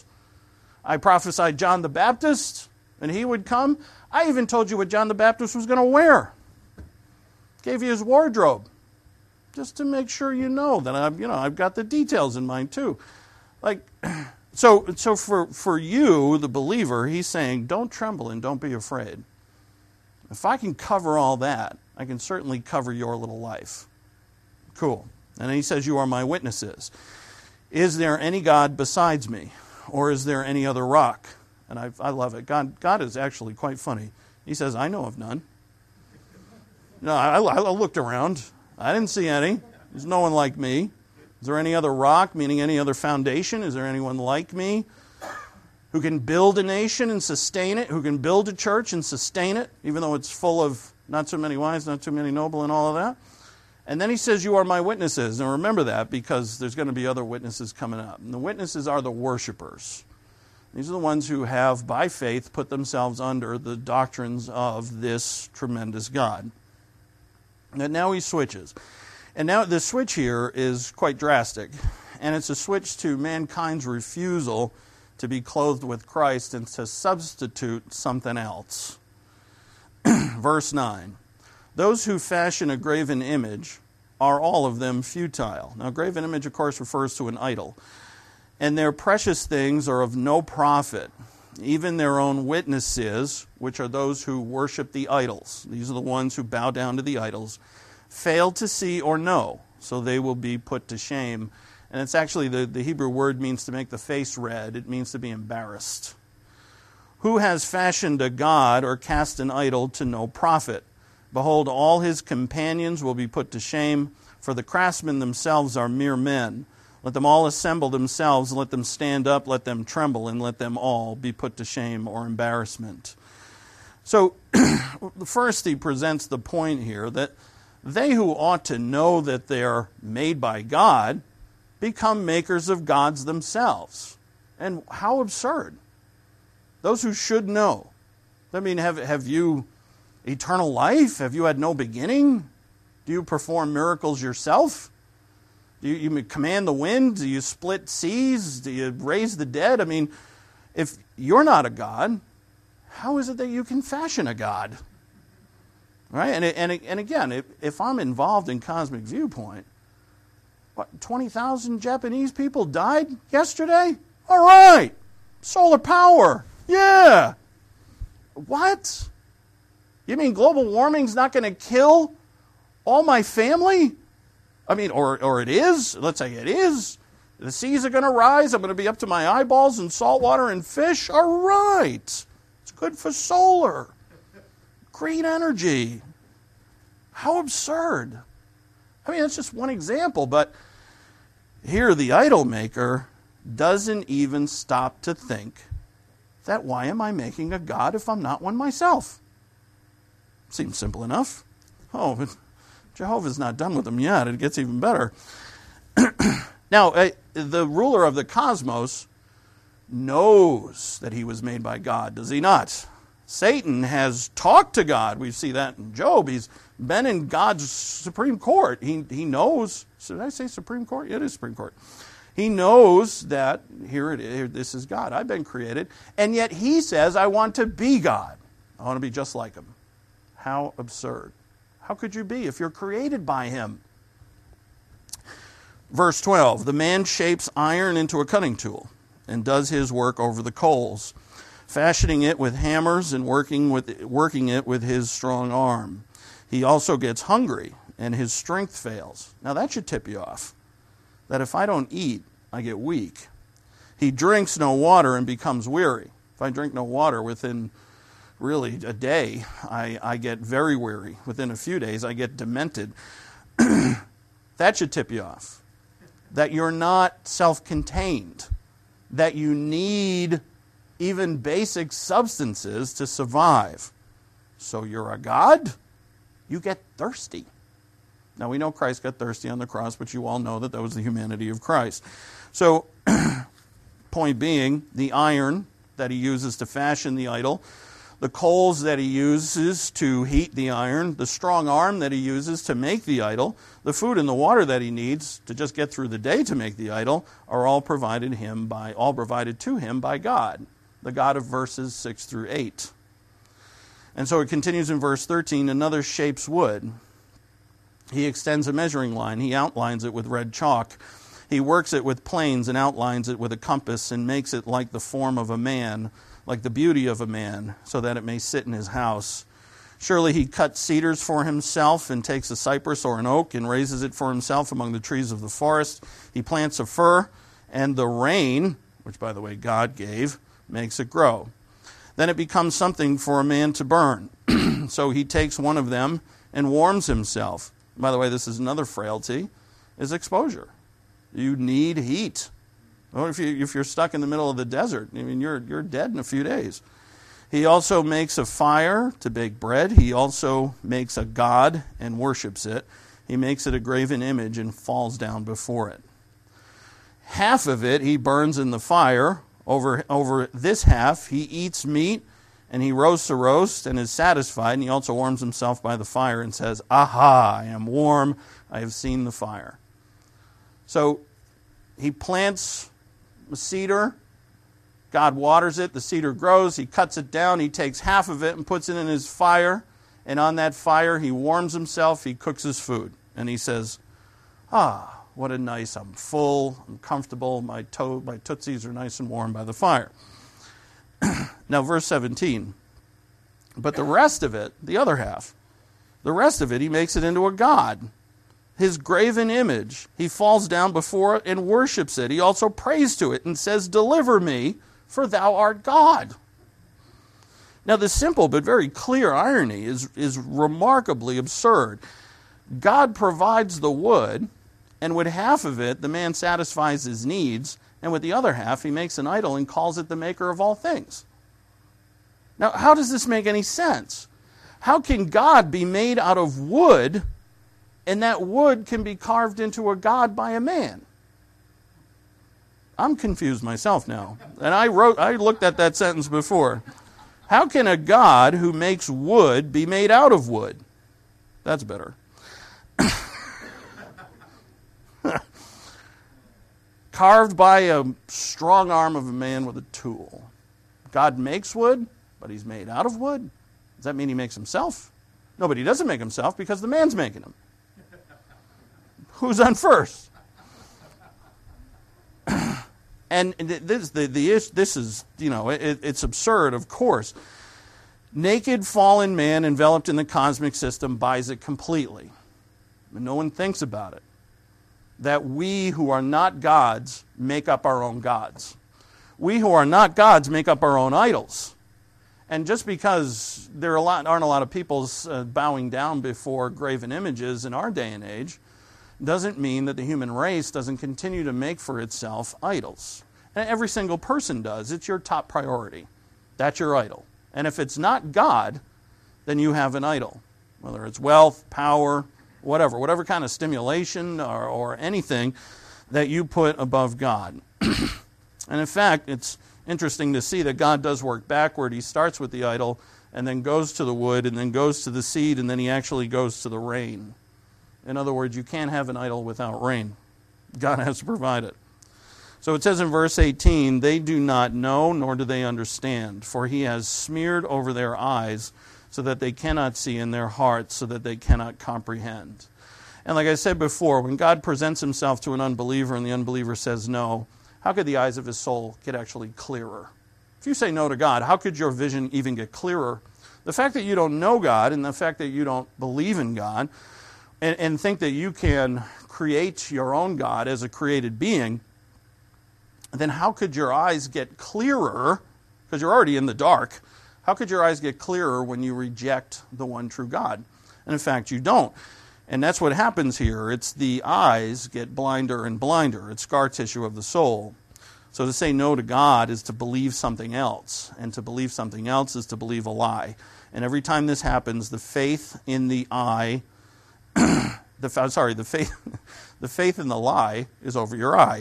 I prophesied John the Baptist, and he would come. I even told you what John the Baptist was going to wear. Gave you his wardrobe, just to make sure you know that I've, you know, I've got the details in mind too. Like, so, so for for you, the believer, he's saying, don't tremble and don't be afraid. If I can cover all that, I can certainly cover your little life. Cool. And then he says, "You are my witnesses. Is there any God besides me, or is there any other rock?" And I, I love it. God, God is actually quite funny. He says, "I know of none." No, I, I looked around. I didn't see any. There's no one like me. Is there any other rock, meaning any other foundation? Is there anyone like me who can build a nation and sustain it, who can build a church and sustain it, even though it's full of not so many wise, not too many noble, and all of that? And then he says, "You are my witnesses." And remember that, because there's going to be other witnesses coming up. And the witnesses are the worshipers. These are the ones who have, by faith, put themselves under the doctrines of this tremendous God. And now he switches. And now the switch here is quite drastic. And it's a switch to mankind's refusal to be clothed with Christ and to substitute something else. Verse nine. "Those who fashion a graven image are all of them futile." Now, graven image, of course, refers to an idol. and their precious things are of no profit. Even their own witnesses, which are those who worship the idols, these are the ones who bow down to the idols, fail to see or know, so they will be put to shame. And it's actually, the, the Hebrew word means to make the face red. It means to be embarrassed. Who has fashioned a god or cast an idol to no profit? Behold, all his companions will be put to shame, for the craftsmen themselves are mere men. Let them all assemble themselves, let them stand up, let them tremble, and let them all be put to shame or embarrassment. So, first he presents the point here that they who ought to know that they're made by God become makers of gods themselves. And how absurd. Those who should know. I mean, have, have you eternal life? Have you had no beginning? Do you perform miracles yourself? Do you, you command the wind? Do you split seas? Do you raise the dead? I mean, if you're not a God, how is it that you can fashion a God? Right? And, and, and again, if, if I'm involved in Cosmic Viewpoint, what, twenty thousand Japanese people died yesterday? All right. Solar power. Yeah. What? You mean global warming's not going to kill all my family? I mean, or or it is. Let's say it is. The seas are going to rise. I'm going to be up to my eyeballs in salt water and fish. All right. It's good for solar. Green energy. How absurd. I mean, that's just one example, but here the idol maker doesn't even stop to think that why am I making a god if I'm not one myself? Seems simple enough. Oh, but Jehovah's not done with them yet. It gets even better. Now, uh, the ruler of the cosmos knows that he was made by God, does he not? Satan has talked to God. We see that in Job. He's been in God's Supreme Court. He, he knows. Did I say Supreme Court? Yeah, it is Supreme Court. He knows that here it is, this is God. I've been created. And yet he says, I want to be God. I want to be just like him. How absurd. How could you be if you're created by him? Verse twelve, the man shapes iron into a cutting tool and does his work over the coals, fashioning it with hammers and working with working it with his strong arm. He also gets hungry and his strength fails. Now that should tip you off, that if I don't eat, I get weak. He drinks no water and becomes weary. If I drink no water within really a day, I, I get very weary. Within a few days, I get demented. That should tip you off. That you're not self-contained. That you need even basic substances to survive. So you're a god? You get thirsty. Now we know Christ got thirsty on the cross, but you all know that that was the humanity of Christ. So, point being, the iron that he uses to fashion the idol, the coals that he uses to heat the iron, the strong arm that he uses to make the idol, the food and the water that he needs to just get through the day to make the idol, are all provided him by all provided to him by God, the God of verses six through eight. And so it continues in verse thirteen, another shapes wood. He extends a measuring line. He outlines it with red chalk. He works it with planes and outlines it with a compass and makes it like the form of a man, like the beauty of a man, so that it may sit in his house. Surely he cuts cedars for himself and takes a cypress or an oak and raises it for himself among the trees of the forest. He plants a fir, and the rain, which by the way God gave, makes it grow. Then it becomes something for a man to burn. So he takes one of them and warms himself. By the way, this is another frailty, is exposure. You need heat. Or if, you, if you're stuck in the middle of the desert, I mean, you're, you're dead in a few days. He also makes a fire to bake bread. He also makes a god and worships it. He makes it a graven image and falls down before it. Half of it he burns in the fire. Over, over this half he eats meat and he roasts a roast and is satisfied. And he also warms himself by the fire and says, aha, I am warm. I have seen the fire. So he plants a cedar. God waters it. The cedar grows. He cuts it down. He takes half of it and puts it in his fire. And on that fire, he warms himself. He cooks his food. And he says, ah, what a nice, I'm full, I'm comfortable, my toe, my tootsies are nice and warm by the fire. Now, verse seventeen. But the rest of it, the other half, the rest of it, he makes it into a god. His graven image, he falls down before it and worships it. He also prays to it and says, deliver me, for thou art God. Now, the simple but very clear irony is, is remarkably absurd. God provides the wood, and with half of it, the man satisfies his needs, and with the other half, he makes an idol and calls it the maker of all things. Now, how does this make any sense? How can God be made out of wood, and that wood can be carved into a god by a man? I'm confused myself now. And I wrote, I looked at that sentence before. How can a God who makes wood be made out of wood? That's better. Carved by a strong arm of a man with a tool. God makes wood, but he's made out of wood. Does that mean he makes himself? No, but he doesn't make himself because the man's making him. Who's on first? And this, the, the, this is, you know, it, it's absurd, of course. Naked, fallen man enveloped in the cosmic system buys it completely. But no one thinks about it. That we who are not gods make up our own gods. We who are not gods make up our own idols. And just because there are a lot, aren't a lot of people uh, bowing down before graven images in our day and age, doesn't mean that the human race doesn't continue to make for itself idols. And every single person does. It's your top priority. That's your idol. And if it's not God, then you have an idol. Whether it's wealth, power, whatever, whatever kind of stimulation or, or anything that you put above God. And in fact, it's interesting to see that God does work backward. He starts with the idol and then goes to the wood and then goes to the seed and then he actually goes to the rain. In other words, you can't have an idol without rain. God has to provide it. So it says in verse eighteen, they do not know nor do they understand, for he has smeared over their eyes so that they cannot see, in their hearts so that they cannot comprehend. And like I said before, when God presents himself to an unbeliever and the unbeliever says no, how could the eyes of his soul get actually clearer? If you say no to God, how could your vision even get clearer? The fact that you don't know God and the fact that you don't believe in God and, and think that you can create your own God as a created being, then how could your eyes get clearer, because you're already in the dark, how could your eyes get clearer when you reject the one true God? And in fact, you don't. And that's what happens here. It's the eyes get blinder and blinder. It's scar tissue of the soul. So to say no to God is to believe something else. And to believe something else is to believe a lie. And every time this happens, the faith in the eye, the sorry, the faith, the faith in the lie is over your eye.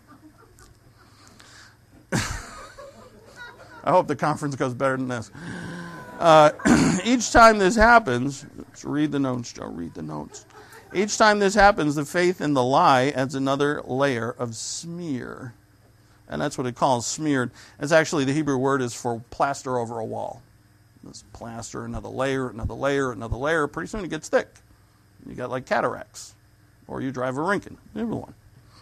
I hope the conference goes better than this. Uh, each time this happens, let's read the notes, Joe, read the notes. Each time this happens, the faith in the lie adds another layer of smear. And that's what it calls, smeared. It's actually, the Hebrew word is for plaster over a wall. This plaster, another layer, another layer, another layer. Pretty soon it gets thick. You got like cataracts. Or you drive a Rinkin. Either one.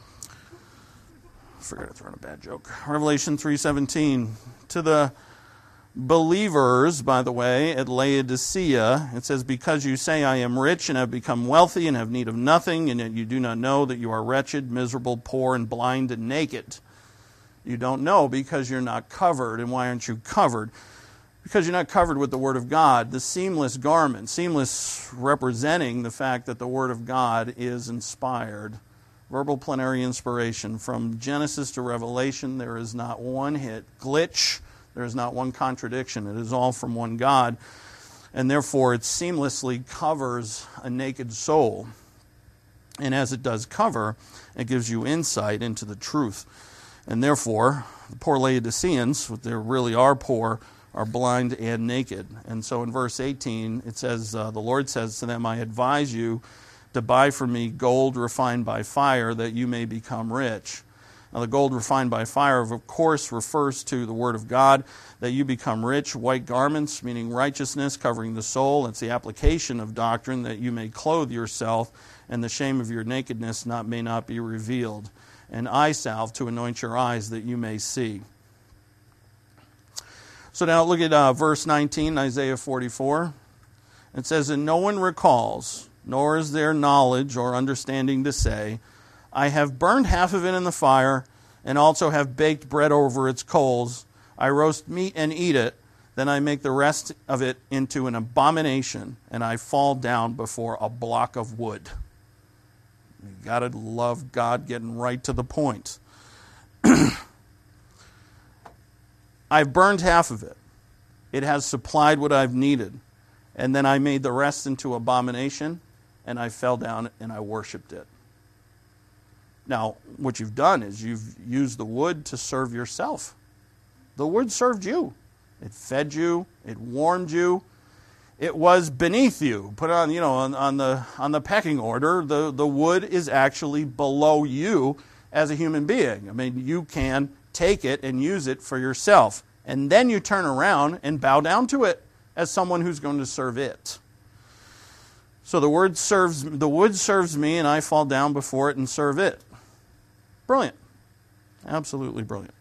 I forgot to throw in a bad joke. Revelation three seventeen. To the believers, by the way, at Laodicea, it says, because you say, I am rich and have become wealthy and have need of nothing, and yet you do not know that you are wretched, miserable, poor, and blind and naked. You don't know because you're not covered. And why aren't you covered? Because you're not covered with the Word of God, the seamless garment, seamless representing the fact that the Word of God is inspired. Verbal plenary inspiration. From Genesis to Revelation, there is not one hit glitch. There is not one contradiction. It is all from one God. And therefore, it seamlessly covers a naked soul. And as it does cover, it gives you insight into the truth. And therefore, the poor Laodiceans, they really are poor, are blind and naked. And so in verse eighteen, it says, uh, the Lord says to them, I advise you to buy from me gold refined by fire, that you may become rich. Now, the gold refined by fire, of course, refers to the Word of God, that you become rich. White garments, meaning righteousness, covering the soul. It's the application of doctrine, that you may clothe yourself and the shame of your nakedness not may not be revealed, and eye salve to anoint your eyes that you may see. So now look at uh, verse nineteen, Isaiah forty-four. It says, and no one recalls, nor is there knowledge or understanding to say, I have burned half of it in the fire, and also have baked bread over its coals. I roast meat and eat it, then I make the rest of it into an abomination, and I fall down before a block of wood. You got to love God getting right to the point. I've burned half of it. It has supplied what I've needed. And then I made the rest into abomination, and I fell down and I worshipped it. Now, what you've done is you've used the wood to serve yourself. The wood served you. It fed you. It warmed you. It was beneath you. Put on, you know, on, on the on the pecking order, the, the wood is actually below you as a human being. I mean, you can take it and use it for yourself. And then you turn around and bow down to it as someone who's going to serve it. So the word serves, the wood serves me, and I fall down before it and serve it. Brilliant. Absolutely brilliant.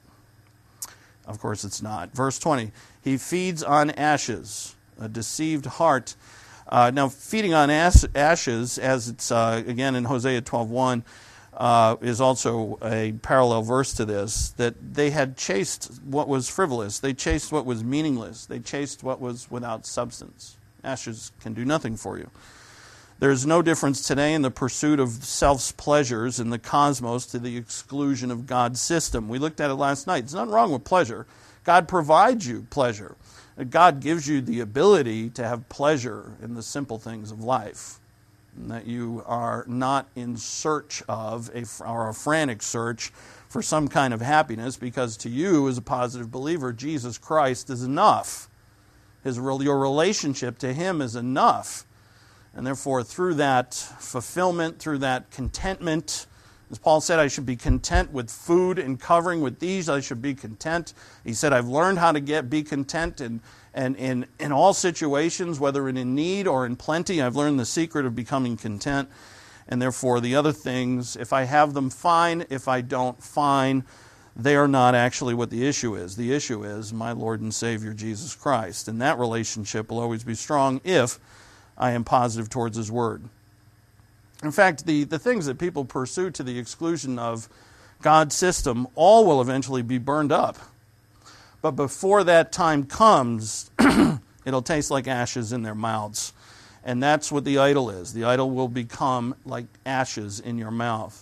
Of course it's not. Verse twenty, he feeds on ashes, a deceived heart. Uh, now, feeding on as- ashes, as it's, uh, again, in Hosea twelve one, uh, is also a parallel verse to this, that they had chased what was frivolous. They chased what was meaningless. They chased what was without substance. Ashes can do nothing for you. There's no difference today in the pursuit of self's pleasures in the cosmos to the exclusion of God's system. We looked at it last night. There's nothing wrong with pleasure. God provides you pleasure. God gives you the ability to have pleasure in the simple things of life. And that you are not in search of, a, or a frantic search for some kind of happiness, because to you, as a positive believer, Jesus Christ is enough. His, your relationship to Him is enough. And therefore, through that fulfillment, through that contentment, as Paul said, I should be content with food and covering. With these, I should be content. He said, I've learned how to get be content in, and in, in all situations, whether in need or in plenty. I've learned the secret of becoming content. And therefore, the other things, if I have them, fine. If I don't, fine. They are not actually what the issue is. The issue is my Lord and Savior, Jesus Christ. And that relationship will always be strong if I am positive towards His Word. In fact, the, the things that people pursue to the exclusion of God's system, all will eventually be burned up. But before that time comes, it'll taste like ashes in their mouths. And that's what the idol is. The idol will become like ashes in your mouth.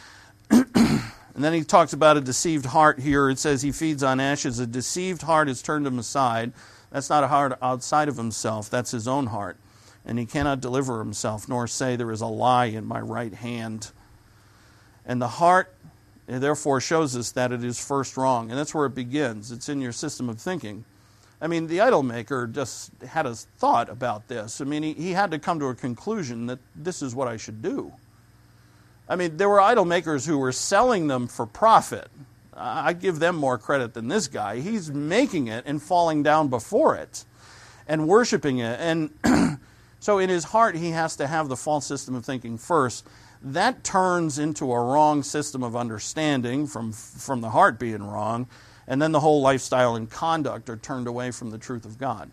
And then he talks about a deceived heart here. It says he feeds on ashes. A deceived heart has turned him aside. That's not a heart outside of himself. That's his own heart. And he cannot deliver himself, nor say, there is a lie in my right hand. And the heart, therefore, shows us that it is first wrong. And that's where it begins. It's in your system of thinking. I mean, the idol maker just had a thought about this. I mean, he, he had to come to a conclusion that this is what I should do. I mean, there were idol makers who were selling them for profit. I give them more credit than this guy. He's making it and falling down before it and worshiping it. And so in his heart, he has to have the false system of thinking first. That turns into a wrong system of understanding from, from the heart being wrong. And then the whole lifestyle and conduct are turned away from the truth of God.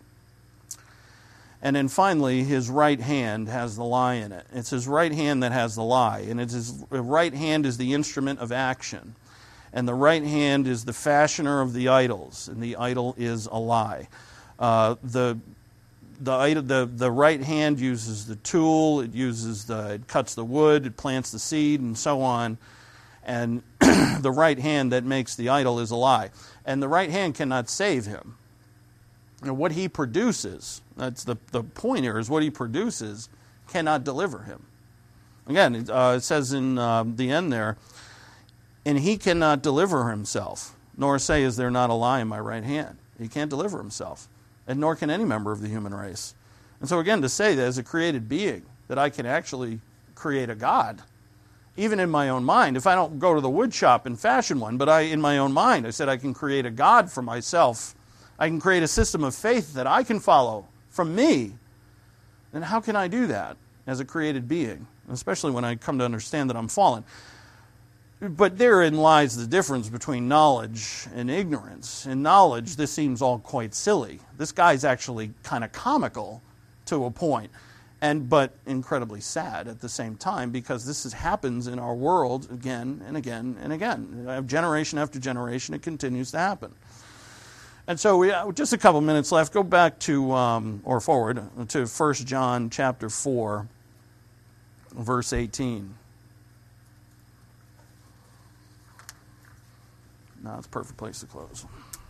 And then finally, his right hand has the lie in it. It's his right hand that has the lie. And it's his right hand is the instrument of action. And the right hand is the fashioner of the idols. And the idol is a lie. Uh, the The, the the right hand uses the tool, it uses the, it cuts the wood, it plants the seed, and so on. And the right hand that makes the idol is a lie. And the right hand cannot save him. You know, what he produces, that's the, the point here, is what he produces cannot deliver him. Again, it, uh, it says in uh, the end there, and he cannot deliver himself, nor say, is there not a lie in my right hand? He can't deliver himself. And nor can any member of the human race. And so again, to say that as a created being, that I can actually create a God, even in my own mind, if I don't go to the wood shop and fashion one, but I, in my own mind, I said I can create a God for myself. I can create a system of faith that I can follow from me. Then how can I do that? as a created being, especially when I come to understand that I'm fallen. But therein lies the difference between knowledge and ignorance. In knowledge, this seems all quite silly. This guy's actually kind of comical to a point, and but incredibly sad at the same time, because this is, happens in our world again and again and again. Generation after generation, it continues to happen. And so we uh, just a couple minutes left. Go back to, um, or forward, to First John chapter four, verse eighteen. No, it's a perfect place to close.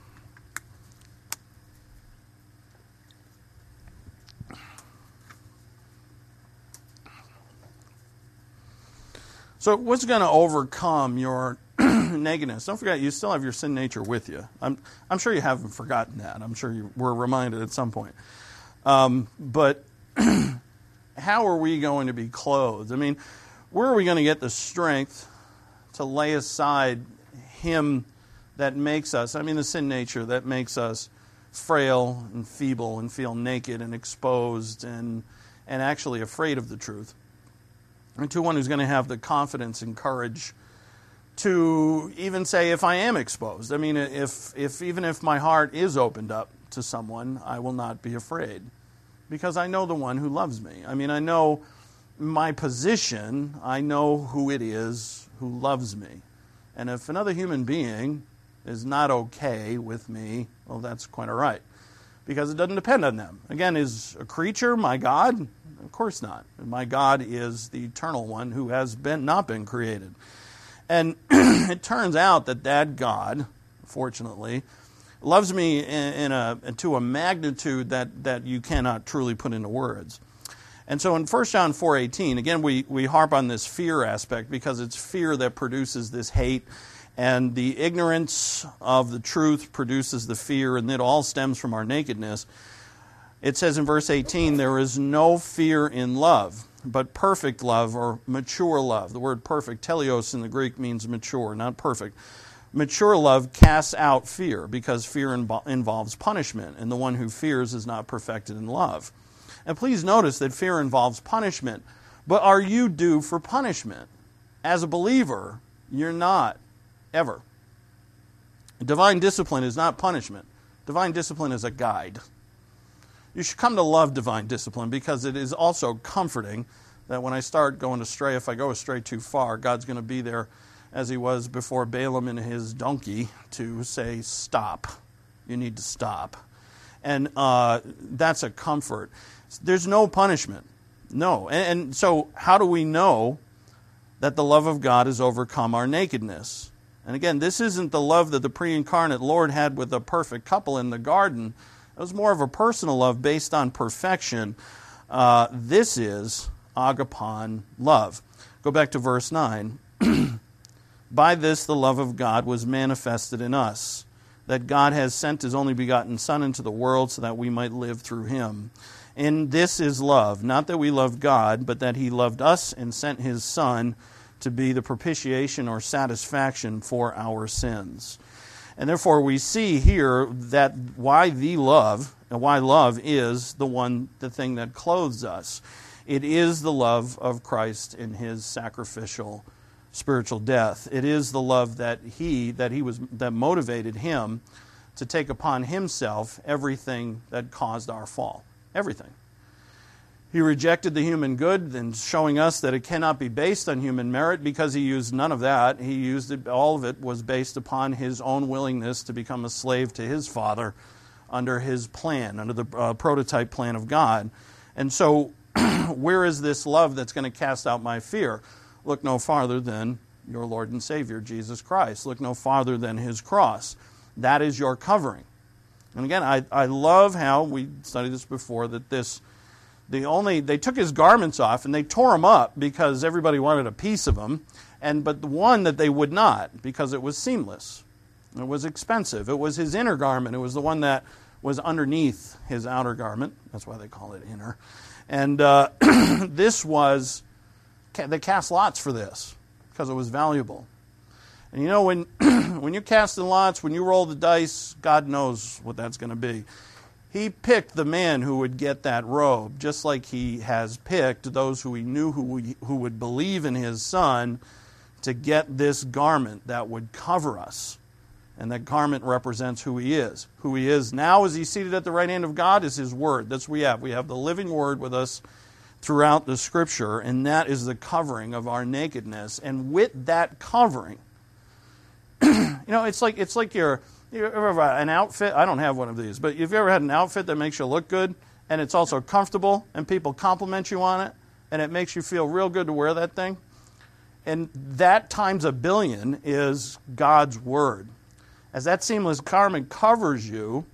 So what's going to overcome your nakedness? Don't forget, you still have your sin nature with you. I'm I'm sure you haven't forgotten that. I'm sure you were reminded at some point. Um, but how are we going to be clothed? I mean, where are we going to get the strength to lay aside him that makes us, I mean the sin nature that makes us frail and feeble and feel naked and exposed and and actually afraid of the truth, and to one who's going to have the confidence and courage to even say, if I am exposed, I mean, if if even if my heart is opened up to someone, I will not be afraid, because I know the one who loves me. I mean, I know my position, I know who it is who loves me. And if another human being is not okay with me, well, that's quite all right, because it doesn't depend on them. Again, is a creature my God? Of course not. My God is the eternal one who has been not been created. And it turns out that that God, fortunately, loves me in, in a to a magnitude that, that you cannot truly put into words. And so in First John four eighteen, again, we, we harp on this fear aspect, because it's fear that produces this hate, and the ignorance of the truth produces the fear, and it all stems from our nakedness. It says in verse eighteen, there is no fear in love, but perfect love, or mature love. The word perfect, teleos in the Greek, means mature, not perfect. Mature love casts out fear, because fear invo- involves punishment, and the one who fears is not perfected in love. And please notice that fear involves punishment. But are you due for punishment? As a believer, you're not, ever. Divine discipline is not punishment. Divine discipline is a guide. You should come to love divine discipline, because it is also comforting that when I start going astray, if I go astray too far, God's going to be there as he was before Balaam and his donkey to say, stop. You need to stop. And uh, that's a comfort. There's no punishment. No. And, and so how do we know that the love of God has overcome our nakedness? And again, this isn't the love that the pre-incarnate Lord had with a perfect couple in the garden. It was more of a personal love based on perfection. Uh, this is agapon love. Go back to verse nine. By this the love of God was manifested in us, that God has sent his only begotten Son into the world so that we might live through him. And this is love, not that we loved God, but that he loved us and sent his Son to be the propitiation or satisfaction for our sins. And therefore we see here that why the love, and why love is the one, the thing that clothes us. It is the love of Christ in his sacrificial spiritual death. It is the love that he, that he was, that motivated him to take upon himself everything that caused our fall. Everything. He rejected the human good, and showing us that it cannot be based on human merit, because he used none of that. He used it, all of it was based upon his own willingness to become a slave to his Father under his plan, under the uh, prototype plan of God. And so, where is this love that's going to cast out my fear? Look no farther than your Lord and Savior, Jesus Christ. Look no farther than his cross. That is your covering. And again, I, I love how, we studied this before, that this, the only, they took his garments off and they tore him up because everybody wanted a piece of him, and but the one that they would not, because it was seamless. It was expensive. It was his inner garment. It was the one that was underneath his outer garment. That's why they call it inner. And uh, this was, they cast lots for this because it was valuable. And you know, when when you're casting lots, when you roll the dice, God knows what that's going to be. He picked the man who would get that robe, just like he has picked those who he knew who would, who would believe in his Son to get this garment that would cover us. And that garment represents who he is. Who he is now as he's seated at the right hand of God is his word. That's what we have. We have the living word with us throughout the Scripture, and that is the covering of our nakedness. And with that covering, you know, it's like it's like your you ever had an outfit. I don't have one of these, but if you ever had an outfit that makes you look good, and it's also comfortable, and people compliment you on it, and it makes you feel real good to wear that thing, and that times a billion is God's word. As that seamless garment covers you,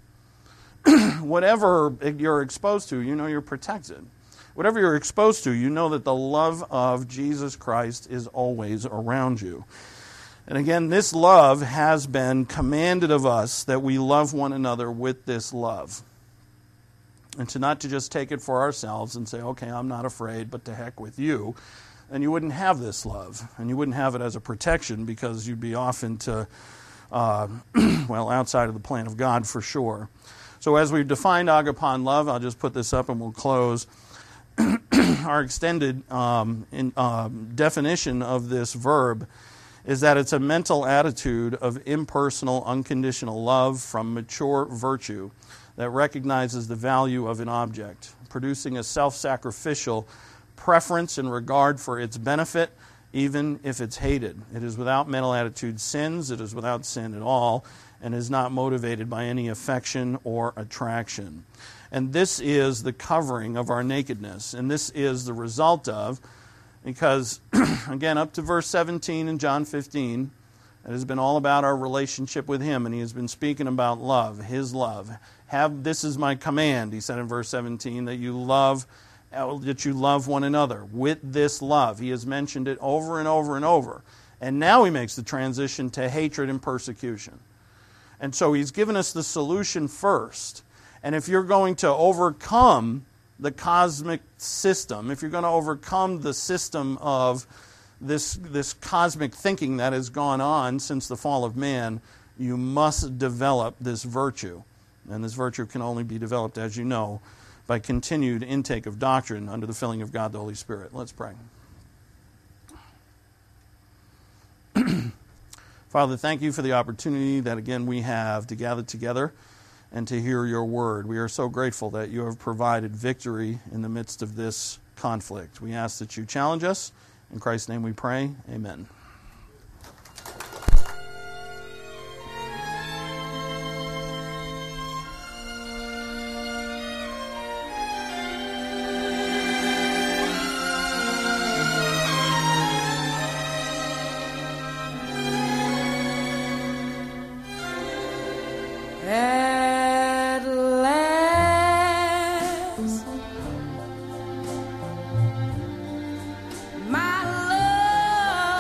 whatever you're exposed to, you know you're protected. Whatever you're exposed to, you know that the love of Jesus Christ is always around you. And again, this love has been commanded of us that we love one another with this love. And to not to just take it for ourselves and say, okay, I'm not afraid, but to heck with you. And you wouldn't have this love. And you wouldn't have it as a protection because you'd be off into... Uh, well, outside of the plan of God for sure. So as we've defined agapon love, I'll just put this up and we'll close. Our extended um, in, uh, definition of this verb is that it's a mental attitude of impersonal, unconditional love from mature virtue that recognizes the value of an object, producing a self-sacrificial preference and regard for its benefit, even if it's hated. It is without mental attitude sins, it is without sin at all, and is not motivated by any affection or attraction. And this is the covering of our nakedness, and this is the result of, because, again, up to verse seventeen in John fifteen, it has been all about our relationship with Him, and He has been speaking about love, His love. Have this is my command, He said in verse seventeen, that you love that you love one another with this love. He has mentioned it over and over and over. And now he makes the transition to hatred and persecution. And so he's given us the solution first. And if you're going to overcome the cosmic system, if you're going to overcome the system of this, this cosmic thinking that has gone on since the fall of man, you must develop this virtue. And this virtue can only be developed, as you know, by continued intake of doctrine under the filling of God the Holy Spirit. Let's pray. Father, thank you for the opportunity that again we have to gather together and to hear your word. We are so grateful that you have provided victory in the midst of this conflict. We ask that you challenge us. In Christ's name we pray. Amen.